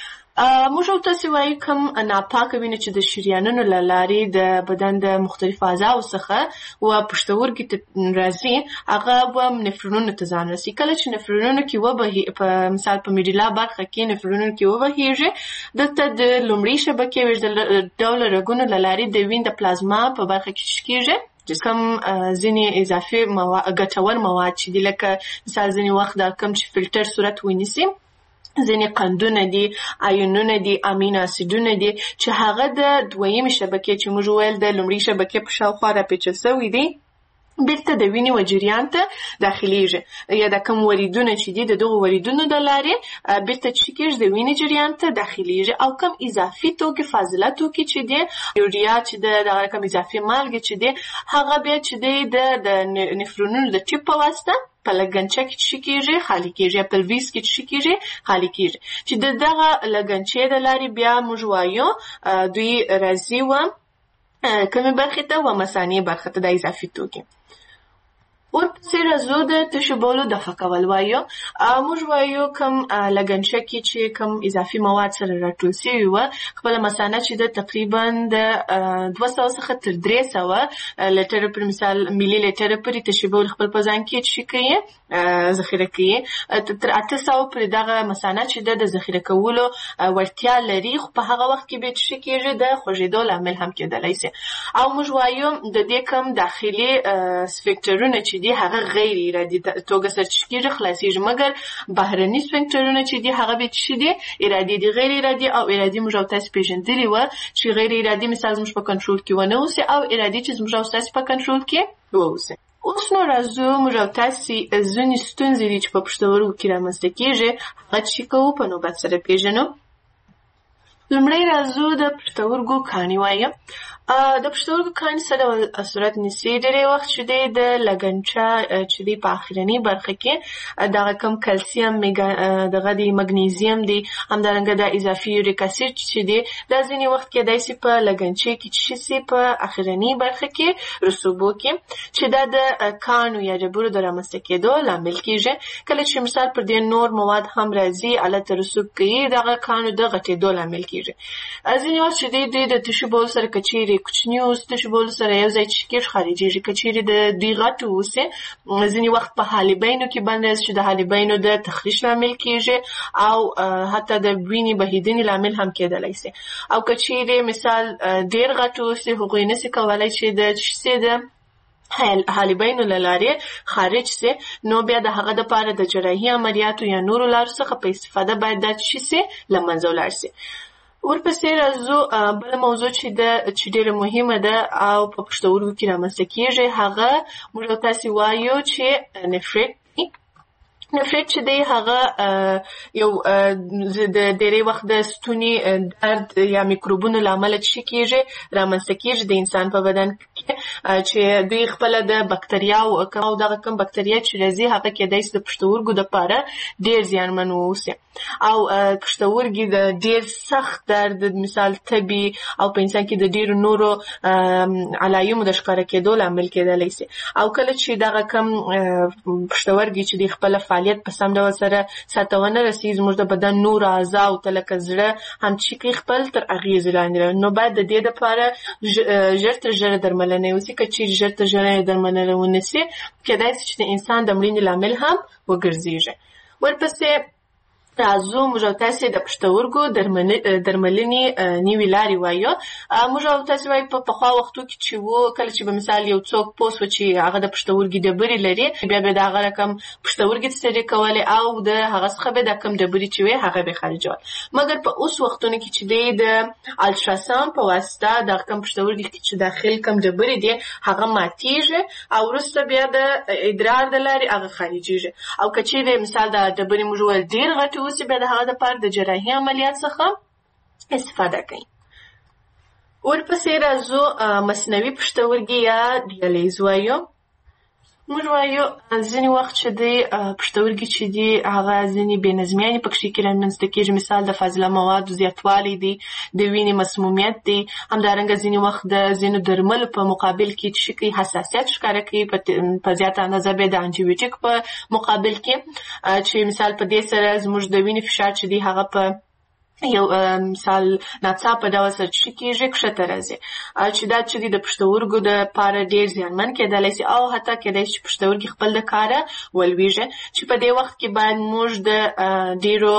S3: موږ او تاسې وایو کوم ناپاکه وینه چې د شریانونو له لارې د بدن د مختلفو اعضاو څخه و پښتورګي ته راځي هغه به نفرونونو ته ځان رسي. کله چې نفرونونو کې وبهي په مثال په میډیلا برخه کې نفرونونو کې وبهیږي دلته د لومړۍ شبکې ویشتل ډوله رګونو له لارې د وین د پلازما په برخه کې کېږي. کم ځینې اضافي ګټور مواد چې دي لکه مثال ځینې وخت دا کم چې فلټر صورت ونیسي ځینې قندونه دي آیونونه دي امینو اسیدونه دي چې هغه د دویمې شبکې چې موږ ویل د لومړۍ شبکې په شاوخوا راپېچل سوي دي بیرته د وینې و جریان ته داخلېږي یا د کم وریدونه چې دي د دغو وریدونو د لارې بیرته چې کېږي د وینې جریان ته داخلېږي. او کم اضافي توکي فاضله توکي چې دي یوریا چې دغه کم اضافي مالګې چې دي هغه بیا چې دی د نفرونونو د ټیپ په واسطه په لګنچه کې چې کېږي خالي کېږي یا پلویس کې چې کېږي خالي کېږي چې دغه لګنچې د لارې بیا موږ وایو دوی راځي و کومې برخې ته و مثانې برخه ته د اضافي توکي. ورپسې راځو د تشو بولو دفع کول وایو. موږ وایو کم لګنچه کې چې کم اضافي مواد سره راټول سوي وه خپله مثانه چې د تقریبا د 200 څخه تر 300 لیټره پر مثال ملي لیټره پورې تشو بول خپل په ځان کې چې کوي ذخیره کوي تر 800 پورې دغه مثانه چې د ذخیره کولو وړتیا لري خو په هغه وخت کې به چې کېږي د خوږېدو لامل هم کېدلی شي. او موږ وایو د دې کم داخلي سفنکټرونه چې دي هغه غیر ارادي توګه سرچکیږي خلاصیږي مګر بهرني سفنکټرونه چې دي هغه به چې دي ارادي دي. غیر ارادي او ارادي موږ تاسو پیژندلی و چې غیر ارادي مثال زموږ په کنټرول کې ونه اوسي او ارادي چې زموږ تاسو په کنټرول کې واوسي. اوس نو راځو موږ تاسو ځینې ستونزې دي چې په پښتورګو کې رامنځته کېږي هغه چې کوو په نوبت سره پیژنو. لومړی راځو د پښتورګو کاڼي وایو. د پښتورګو کاڼي څه ډول صورت نیسي ډېری وخت چې دی د لګنچه چې دی په اخرنۍ برخه کې دغه کم کلسیم دغه دی مګنیزیم دی همدارنګه د اضافي یوریک اسید چې دی دا ځینې وخت کېدای شي په لګنچې کې چې شي په اخرنۍ برخه کې رسوبو کې چې دا د کاڼو یا ډبرو د رامنځته کېدو لامل کېږي. کله چې مثال پر دې نور مواد هم راځي هلته رسوب کوي دغه کاڼو د غټېدو لامل کېږي. کېږي. ځینې وخت چې دوی د تشو بولو سره که چیرې کوچني اوس تشو بولو سره یو ځای چشکېږي خارجېږي. که چیرې د دوی غټ اوسي ځینې وخت په حالبینو کې بند راځي چې د حالبینو د تخریش لامل کېږي او حتی د وینې بهېدنې لامل هم کېدلی سي. او که چیرې مثال ډېر غټ اوسي هغوی نسي کولی چې د چشسې د حالبینو له لارې خارج سي، نو بیا د هغه دپاره د جراحي عملیاتو یا نورو لارو څخه په استفاده باید دا چشي سي له منځه ولاړ سي. ورپسې راځو بله موضوع چې ډېره مهمه ده او په پښتورګو کې رامنځته کېږي، هغه موږ او تاسې وایو چې نفریت. نفریت چې دی هغه یو د ډېری وخت د ستوني درد یا میکروبونو له امله چې کېږي رامنځته کېږي د انسان په بدن کې، چې دوی خپله د بکتریاو او دغه کوم بکتریا چې راځي هغه کېدای شي د پښتورګو دپاره ډېر زیانمن واوسي او پښتورګي د ډېر سخت درد مثال تبي او په انسان کې د ډېرو نورو علایمو د ښکاره کېدو لامل کېدلی شي. او کله چې دغه کوم پښتورګي چې د خپله فعالیت په سم ډول سره سرته ونه رسي، زموږ د بدن نور اعضاو ته لکه زړه هم چې کوي خپل تر اغېزې لاندې راوړي، نو باید د دې دپاره ژر تر ژره درملنه وسي. که چیرې ژر تر ژره درملنه ونه سي کېدای شي چې د انسان د مړینې لامل هم وګرځېږي. ورپسې راځو موږ او تاسې د پښتورګو درملنې نوې لارې وایو. موږ او تاسې وایو په پخوا وختو کې چې و کله چې به مثال یو څوک پوه سو چې هغه د پښتورګي ډبرې لري، بیا به د هغه رقم پښتورګي څیرې کولې او د هغه څخه به د کم ډبرې چې وي هغه به خارجول. مګر په اوس وختونو کې چې دی د الټراساوند په واسطه د کم پښتورګي کې چې داخل کم ډبرې دي هغه ماتېږي او وروسته بیا د ادرار د لارې هغه خارجېږي. او که چیرې مثال د ډبرې موږ وویل ډېر غټې اوسي، بیا د هغه دپاره د جراحي عملیات څخه استفاده کوي. ورپسې راځو مصنوعي پښتورګي یا دیالیز وایو. موږ وایو ځینې وخت چې دی پښتورګي چې دي هغه ځینې بېنظمیانې پکښې کې رامنځته کېږي، مثال د فاضله موادو زیاتوالی دی، د وینې مسمومیت دی، همدارنګه ځینې وخت د ځینو درملو په مقابل کې چې کوي حساسیت ښکاره کوي، په زیاته اندازه بیا د انټي بیوټیک په مقابل کې چې مثال په دې سره زموږ د وینې فشار چې دی هغه په یو مثال ناڅاپه ډول سره چې کېږي کښته راځي، چې دا چې د پښتورګو دپاره ډېر زیانمن کېدلی شي او حتی کېدای شي پښتورګي خپل د کاره ولویږي، چې په دې وخت کې باید موږ د ډېرو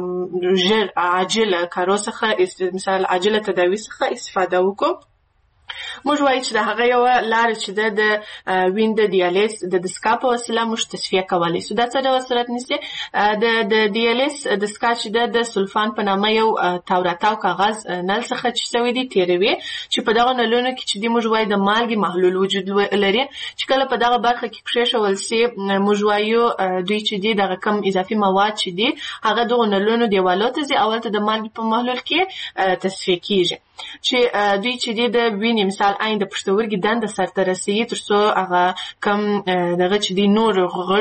S3: ژر عاجله کارو څخه مثال عاجله تداوي څخه استفاده وکړو. موږ وایو چې د هغه یوه لاره چې ده د وین د دیالیز د دستګاه په وسیله موږ تصفیه کولی شو. دا څه ډول صورت نیسي؟ د دیالیز دستګاه چې ده د سلفان په نامه یو تاو راتاو کاغذ نل څخه چې شوی دی تېروي، چې په دغه نلونو کې چې دی موږ وایو د مالګې محلول وجود لري، چې کله په دغه برخه کې کښېښول سي موږ وایو دوی چې دی دغه کم اضافي مواد چې دی هغه دغو نلونو دیوالو ته ځي او هلته د مالګې په محلول کې تصفیه کېږي، چې دوی چې دی د وینې مثال عین د پښتورګي دنده سرته رسوي تر څو هغه کم دغه چې دی نور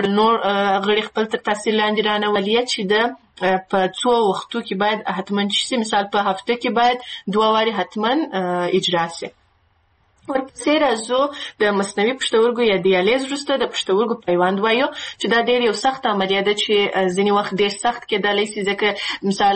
S3: غړي خپل تر تاثیر لاندې رانولي، چې د په څو وختو کې باید حتما چې مثال په هفته کې باید 2 وارې حتما اجرا سي. ورپسې راځو د مصنوعي پښتورګو یا دیالیز وروسته د پښتورګو پیوند وایو، چې دا ډېر یو سخت عملیه ده چې ځینې وخت ډېر سخت کېدلی شي، ځکه مثال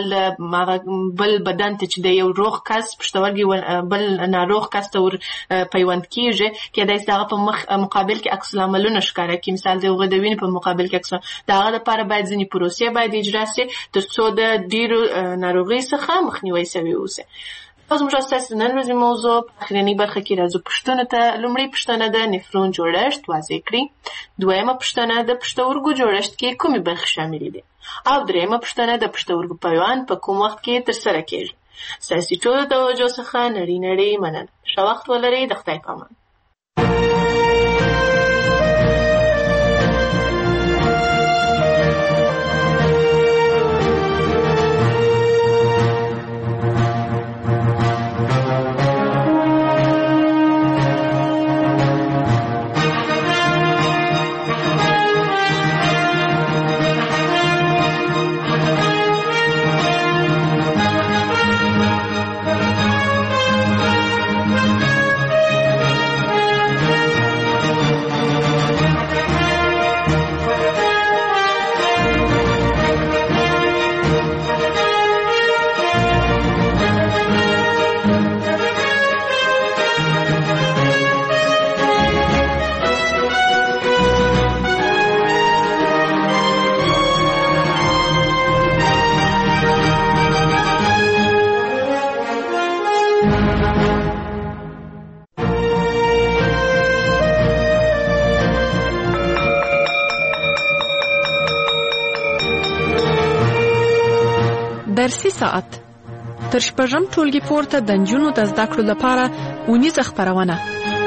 S3: بل بدن ته چې د یو روغ کس پښتورګي بل ناروغ کس ته ور پیوند کېږي، کېدای شي د هغه په مقابل کې عکس العملونه ښکاره کړي، مثال د هغه د وینې په مقابل کې عکس د هغه لپاره باید ځینې پروسې باید اجرا شي تر څو د ډېرو ناروغیو څخه مخنیوی شوی اوسي. اوس موږ ستاسو نن ورځې موضوع په اخرنۍ برخه کې راځو پوښتنو ته. لومړۍ پوښتنه د نفرون جوړښت واضح کړئ. دویمه پوښتنه د پښتورګو جوړښت کې کومې برخې شاملې دي؟ او دریمه پوښتنه د پښتورګو پیوند په کوم وخت کې ترسره کېږي؟ ستاسې ټولو توجه څخه نړۍ مننه. ښه وخت ولرئ. د خدای په امان.
S2: درسي ساعت تر شپږم ټولګي پورته د نجونو د زده کړو لپاره اونیزه خپرونه.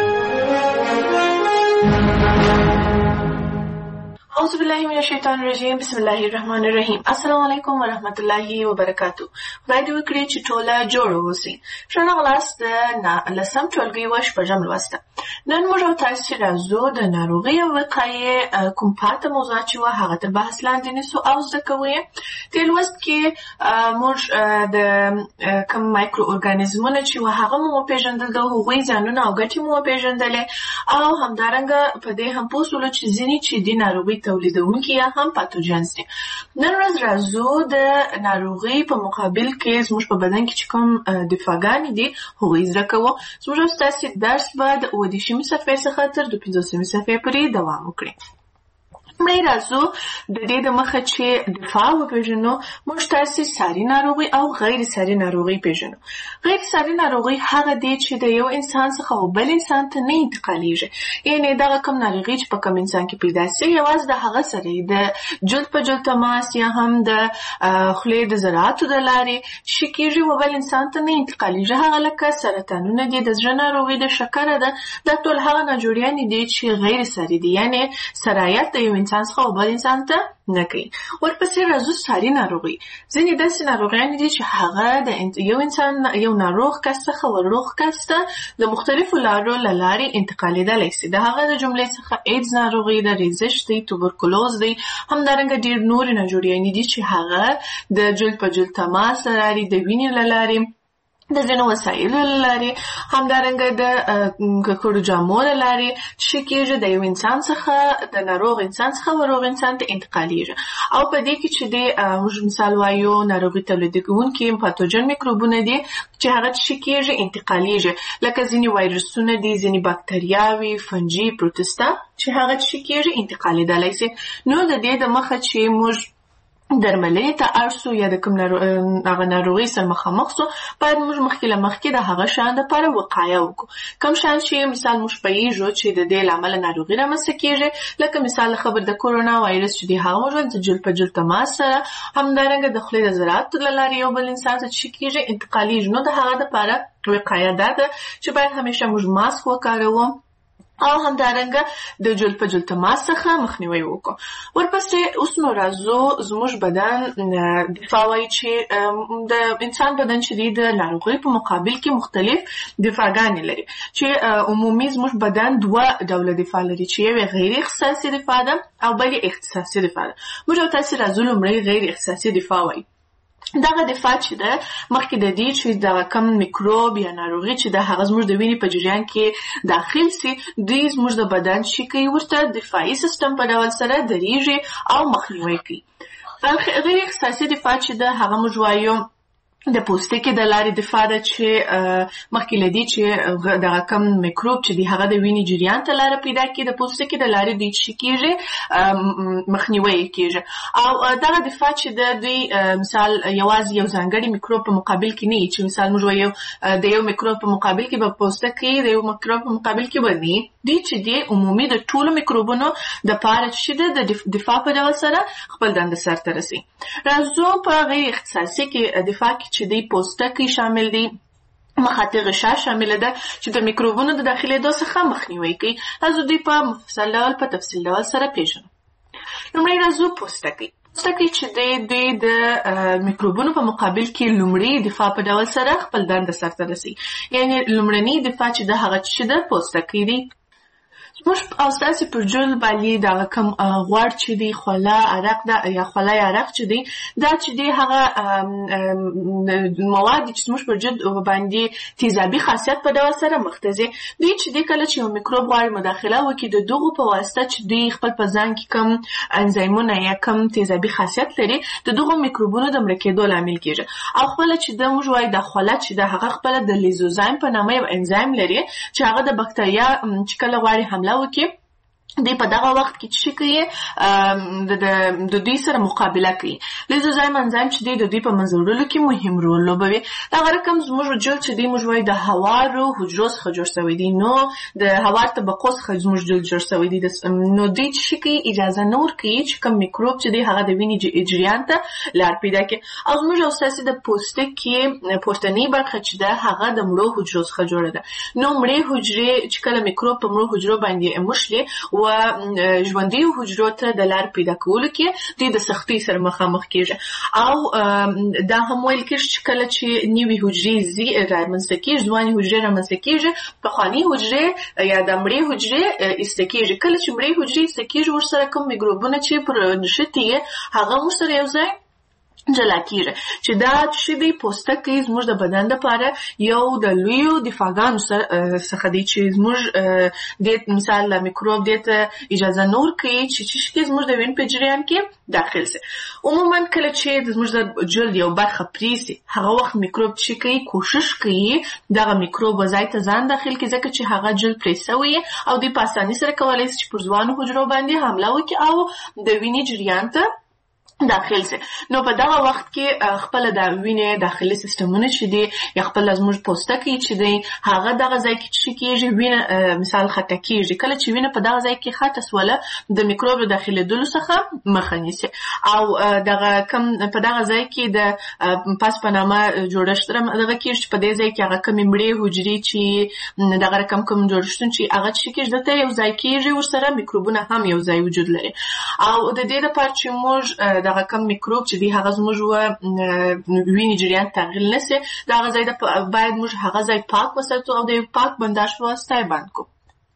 S3: اعوذ بالله من الشیطان الرجیم. بسم الله الرحمن الرحیم. السلام علیکم ورحمت الله وبرکاتو. خدای دې وکړي چې ټوله جوړ اوسئ. ښه راغلاست د لسم ټولګي و شپږم لوسته. نن موږ او تاسو راځو د ناروغۍ او وقایې کوم پاته موضوع چې وه هغه تر بحث لاندې نیسو او زده کوو یې. دې لوست کې موږ د کوم مایکرو ارګانیزمونه چې وه هغه مو وپېژندل، د هغوی زیانونه او ګټې مو وپېژندلې او همدارنګه په دې هم پوه شولو چې ځینې چې دې ناروغۍ تولیدونکي یا هم پاتوجنز دي. نن ورځ راځو د ناروغۍ په مقابل کې زموږ په بدن کې چې کوم دفاعګانې دي هغوی زده کوو. زموږ او ستاسې درس به د 30 صفحې څخه تر 50 صفحې پورې دوام وکړي. مړی راځو د دې د مخه چې دفاع وپېژنو. موږ تاسې ساري ناروغي او غیر ساري ناروغي پېژنو. غیر ساري ناروغي هغه دی چې د یو انسان څخه بل انسان ته نه انتقالېږي. یعنې دغه کوم ناروغي چې په کوم انسان کې پیدا سي یوازې د هغه سره د جلد په جلد تماس یا هم د خولې د ذراتو د لارې چې کېږي و بل انسان ته نه انتقالېږي. هغه لکه سرطانونه دي، د زړه ناروغي، د شکره ده. دا ټول هغه ناجوړیانې دي چې غیر ساري دي، یعنې سرایت د یو انسان څخه او بل انسان ته نه کوي. ورپسې راځو ساري ناروغي. ځینې داسې ناروغیانې دي چې هغه د یو انسان یو ناروغ کس څخه روغ کس ته د مختلفو لارو له لارې انتقالېدلی سي. د هغه د جملې څخه ایډز ناروغي ده، ریزش دی، توبرکلوز دی، همدارنګه ډېر نورې ناجوړیانې دي چې هغه د جلد په جلد تماس له لارې، د وینې له لارې، د ځینو وسایلو له لارې، همدارنګه د ککړو جامو له لارې چې کېږي د یو انسان څخه د ناروغ انسان څخه روغ انسان ته انتقالېږي. او په دې کې چې موږ مثال وایو ناروغي تولیدونکي پاتوجن میکروبونه دي چې هغه چې کېږي انتقالېږي، لکه ځینې وایرسونه دي، ځینې باکتریاوې، فنجي، پروتستا چې هغه چې کېږي انتقالېدلی سي. نو د دې د مخه چې موږ درملنې ته اړ سو یا د کوم هغه ناروغۍ سره مخامخ سو باید موږ مخکې له مخکې د هغه شیان دپاره وقایه وکړو. کوم شیان چې مثال موږ پوهېږو چې د دې له امله ناروغي رامنځته کېږي، لکه مثال خبر د کورونا وایرس چې دی هغه موږ د جلد په جلد تماس سره، همدارنګه د خولې د ذراتو له لارې یو بل انسان ته چې کېږي انتقالېږي. نو د هغه دپاره وقایه دا ده چې باید همیشه موږ ماسک وکاروو او همدارنګه د جلد په جلد تماس څخه مخنیوی وکړو. ورپسې اوس نو راځو زموږ بدن دفاع وایي چې د انسان بدن چې دی د ناروغۍ په مقابل کې مختلف دفاعګانې لري، چې عمومي زموږ بدن 2 ډوله دفاع لري، چې یو غیر اختصاصي دفاع ده او بل اختصاصي دفاع ده. موږ تاسې راځو لومړی غیر اختصاصي دفاع وایي. دغه دفاع چې ده مخکې د دې چې دغه کم میکروب یا ناروغي چې ده هغه زموږ د وینې په جریان کې داخل سي، دوی زموږ د بدن چې کوي ورته دفاعي سیستم په ډول سره درېږي او مخنیوی کوي. غیر اختصاصي دفاع چې ده هغه موږ وایو د پوستکي د لارې دفاع ده، چې مخکې له دې چې دغه کم میکروب چې دی هغه د وینې جریان ته لاره پیدا کړي، د پوستکي د لارې دوی چې کېږي مخنیوی کېږي. او دغه دفاع چې د دوی مثال یوازې یو ځانګړي میکروب په مقابل کې نه وي، چې مثال موږ وایو د یو میکروب په مقابل کې به پوستکي، د یو میکروب په مقابل کې به نه، دوی چې دی عمومي د ټولو میکروبونو دپاره چې د دفاع په ډول سره خپل دنده سرته رسوي. راځو په غیر اختصاصي کې دفاع کې چې دی پوستکی شامل دی، مخاطی غشا شامل ده چې د میکروبونو د داخلېدو څخه مخنیوی کوي. راځو دوی په مفصل ډول په تفصیل ډول سره پېژنو. لومړی راځو پوستکی. پوستکی چې دی دوی د میکروبونو په مقابل کې لومړی دفاع په ډول سره خپل دنده سرته رسوي، یعنې لومړنی دفاع چې ده هغه چې د پوستکی دی. موږ او ستاسې پر جلد باندې دغه کوم غوړ چې دی، خوله، عرق ده یا خوله یا عرق چې دی، دا چې دی هغه مواد چې زموږ پر جلد باندې تیزابي خاصیت په ډول سره مختزي. دوی چې دی کله چې یو میکروب غواړي مداخله وکړي، د دغو په واسطه چې دوی خپل په ځان کې کم انزایمونه یا کم تیزابي خاصیت لري، د دغو میکروبونو د مړه کېدو لامل کېږي. او خپله چې د موږ وایو د خوله چې ده هغه خپله د لیزوزایم په نامه یو انزایم لري، چې هغه د بکتریا چې کله غواړي حمله وکړي دی په دغه وخت کې چې کوي د دوی سره مقابله کوي. لیزوزایم انزایم چې د دوی په منځوړلو کې مهم رول لوبوي. دغه رقم زموږ جلد چې دی موږ وایي د هوارو حجرو څخه جوړ شوی دی، نو د هوار طبقو څخه زموږ جلد جوړ شوی دی. نو دوی چې کوي اجازه نه ورکوي چې کوم میکروب چې دی هغه د وینې جریان ته لار پیدا کړي. او زموږ اساسي د پوستکي پورتنۍ برخه چې ده هغه د مړو حجرو څخه جوړه ده. نو مړې حجرې چې کله میکروب په مړو حجرو باندې مشلي و ژوندۍ حجرو ته د لار پیدا کولو کې دوی د سختۍ سره مخامخ کېږي. او دا هم ویل کېږي چې کله چې نوې حجرې رامنځته کېږي، ځوانې حجرې رامنځته کېږي، پخوانۍ حجرې یا د مړې حجرې ایسته کېږي. کله چې مړې حجرې ایسته کېږي ورسره کوم میکروبونه چې پر نښتي یې هغه ورسره یو ځای جلا کېږي. چې دا چې دی پوستکی زموږ د بدن لپاره یو د لویو دفاعګانو څخه دی چې زموږ د مثال د میکروب دې ته اجازه نه ورکوي چې زموږ د وینې په جریان کې داخل شي. عموما کله چې زموږ د جلد یو برخه پرې شي هغه وخت میکروب چې کوي کوشش کوي دغه میکروب ځای ته ځان داخل کړي، ځکه چې هغه جلد پرې شوی او دوی په اسانۍ سره کولی شي چې پر ځوانو حجرو باندې حمله وکړي او د وینې جریان ته داخل سي. نو په دغه وخت کې خپل د وینې داخلي سیستمونه چې دي یا خپل زموږ پوستکی چې دی هغه دغه ځای کې چې کېږي وینه مثال خطا کېږي. کله چې وینه په دغه ځای کې خطا سوله د میکروب داخلېدلو څخه مخه نیسي او دغه کم په دغه ځای کې د پاس په نامه جوړښت دغه کېږي چې په دې ځای کې هغه کمې مړې حجرې چې دغه رقم کوم جوړښتونه چې هغه چې کېږي دلته یو ځای کېږي ورسره میکروبونه هم یو ځای وجود لري. او د دې لپاره چې موږ دغه کم میکروب چې دی هغه زموږ وینې جریان تغییر نشي دغه ځای باید موږ هغه ځای پاک وساتو او د پاک بنداژ په واسطه یې بند کړو.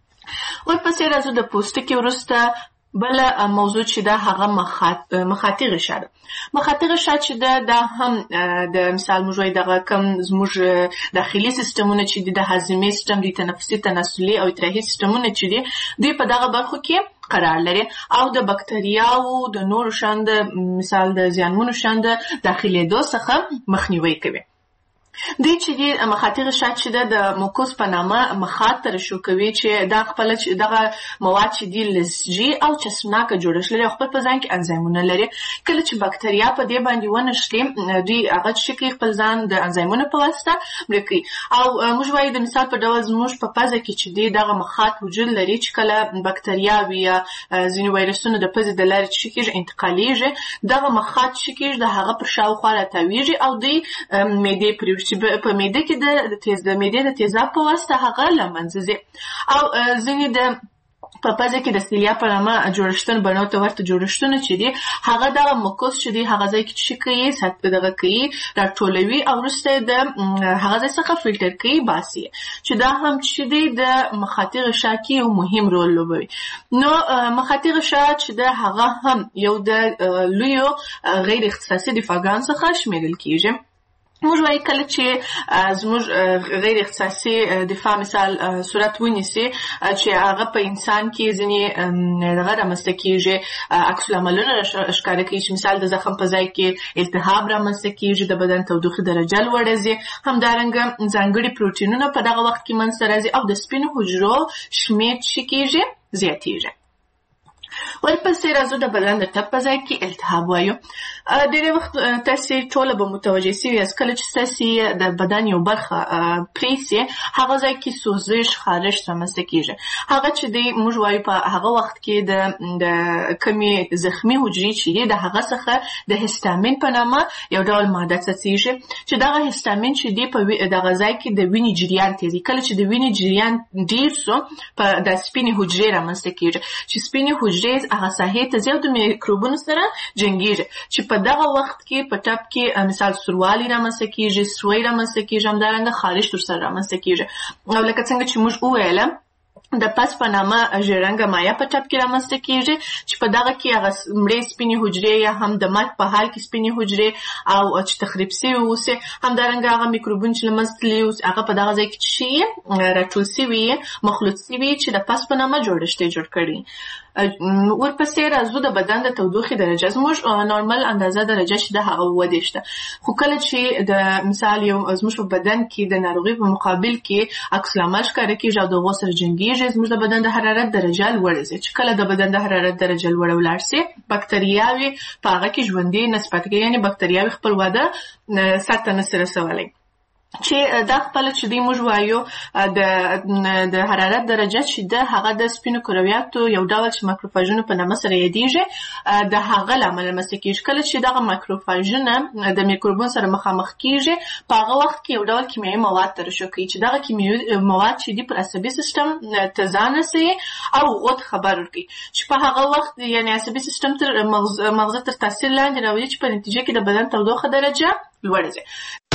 S3: ورپسې راځو د پوستکي وروسته بل موضوع چې ده هغه مخاطي غشا ده. مخاطي غشا چې ده دا هم د مثال موږ وایي دغه کم زموږ داخلي سیستمونه چې دي د هاضمې سیستم دي، تنفسي تناسلي او ادراحي سیستمونه چې دي دوی په دغه برخو کې قرار لري او د بکتریاوو د نورو شاند مثال د زیانمنو شاند داخلېدو څخه مخنیوي کوي. دوی چې دی مخاطي غشا چې ده د موکوس په نامه مخاط ترشح کوي چې دا خپل دغه مواد چې دي لزجي او چسبناکه جوړښت لري او خپل په ځان کې انزایمونه لري. کله چې بکتریا په دې باندې ونښلي دوی هغه چې کوي خپل ځان د انزایمونو په واسطه مړه کوي. او موږ وایو د مثال په ډول زموږ په پزه کې چې دی دغه مخاط وجود لري چې کله بکتریاوې یا ځینې وایرسونه د پزې د لارې چې کېږي انتقالېږي دغه مخاط چې کېږي د هغه پر شاوخوا راتاویږي او دوی معدې پرې چې په معده کې د معدې د تیزاب په واسطه هغه له منځه ځي. او ځینې د په پزه کې د سیلیا په نامه جوړښتونه بڼو ته ورته جوړښتونه چې دي هغه دغه موکوس چې دی هغه ځای کې چې کوي دغه کوي راټولوي او وروسته د هغه ځای څخه فلټر کوي باسي چې دا هم چې دی د مخاطي غشا کې یو مهم رول لوبوي. نو مخاطي غشا چې ده هغه هم یو د لویو غیر اختصاصي دفاعګانو څخه شمیرل کېږي. موږ وایي کله چې زموږ غیر اختصاصي دفاع مثال صورت ونیسي چې هغه په انسان کې ځینې دغه رامنځته کېږي عکس العملونه ښکاره کوي چې مثال د زخم په ځای کې التهاب رامنځته کېږي، د بدن تودوخې درجه لوړه ځي، همدارنګه ځانګړي پروټینونه په دغه وخت کې منځته راځي او د سپینو حجرو شمېر چې کېږي زیاتېږي. ورپسې راځو د بدن د ټپ په ځای کې التهاب وایو. ډېری وخت تاسې ټوله به متوجه سوي یاست کله چې تاسې د بدن یو برخه پرې سي هغه ځای کې سوزش خارښت رامنځته کېږي. هغه چې دی موږ وایو په هغه وخت کې د کمې زخمي حجرې چې دي د هغه څخه د هستامین په نامه یو ډول ماده څڅېږي چې دغه هستامین چې دی په دغه ځای کې د وینې جریان تېزوي. کله چې د وینې جریان ډېر سو په د سپینې حجرې رامنځته کېږي چې سپینې حجرې هغه ساحې ته ځي او د میکروبونو سره جنګېږي چې په دغه وخت کې په ټپ کې مثال سوروالی رامنځته کېږي، سوی رامنځته کېږي، همدارنګه خارښت ورسره رامنځته کېږي. او لکه څنګه چې موږ وویله د پس په نامه ژیړرنګه مایع په ټپ کې رامنځته کېږي چې په دغه کې هغه مړې سپینې حجرې یا هم د مرګ په حال کې سپینې حجرې او چې تخریب سوي اوسي، همدارنګه هغه میکروبونه چې له منځه تللي اوسي هغه په دغه ځای کې چې راټول سوي مخلوط سوي چې د پس په نامه جوړښت یې جوړ کړي. ورپسې راځو د بدن د تودوخې درجه. زموږ نورمال اندازه درجه چې د هغه 30 ده، خو کله چې د مثال یو زموږ په بدن کې د ناروغي په مقابل کې عکس العمل ښکاره کېږي او د هغو سره جنګېږي، زموږ د بدن د حرارت درجه لوړه ځي. چې کله د بدن د حرارت درجه لوړه ولاړ سي، بکتریاوې په هغه کې ژوندۍ نسبت کوي، یعنې بکتریاوې خپل وده سرته نشي رسولی. چې دا خپل چې دی موږ وایو د حرارت درجه چې د هغه د سپینو کرویاتو یو ډول چې ماکروفاژونه په نامه سره یادېږي د هغه له امله رامنځته کېږي. کله چې دغه ماکروفاژونه د میکروبونو سره مخامخ کېږي، په هغه وخت کې یو ډول کیمیاوي مواد ترشح کوي چې دغه کیمیاوي مواد چې دی پر عصبي سیستم ته ځان رسوي او هغو ته خبر ورکوي چې په هغه وخت یعنې عصبي سیستم تر مغزه تر تاثیر لاندې راولي چې په نتیجه کې د بدن تودوخه درجه لوړه ځي.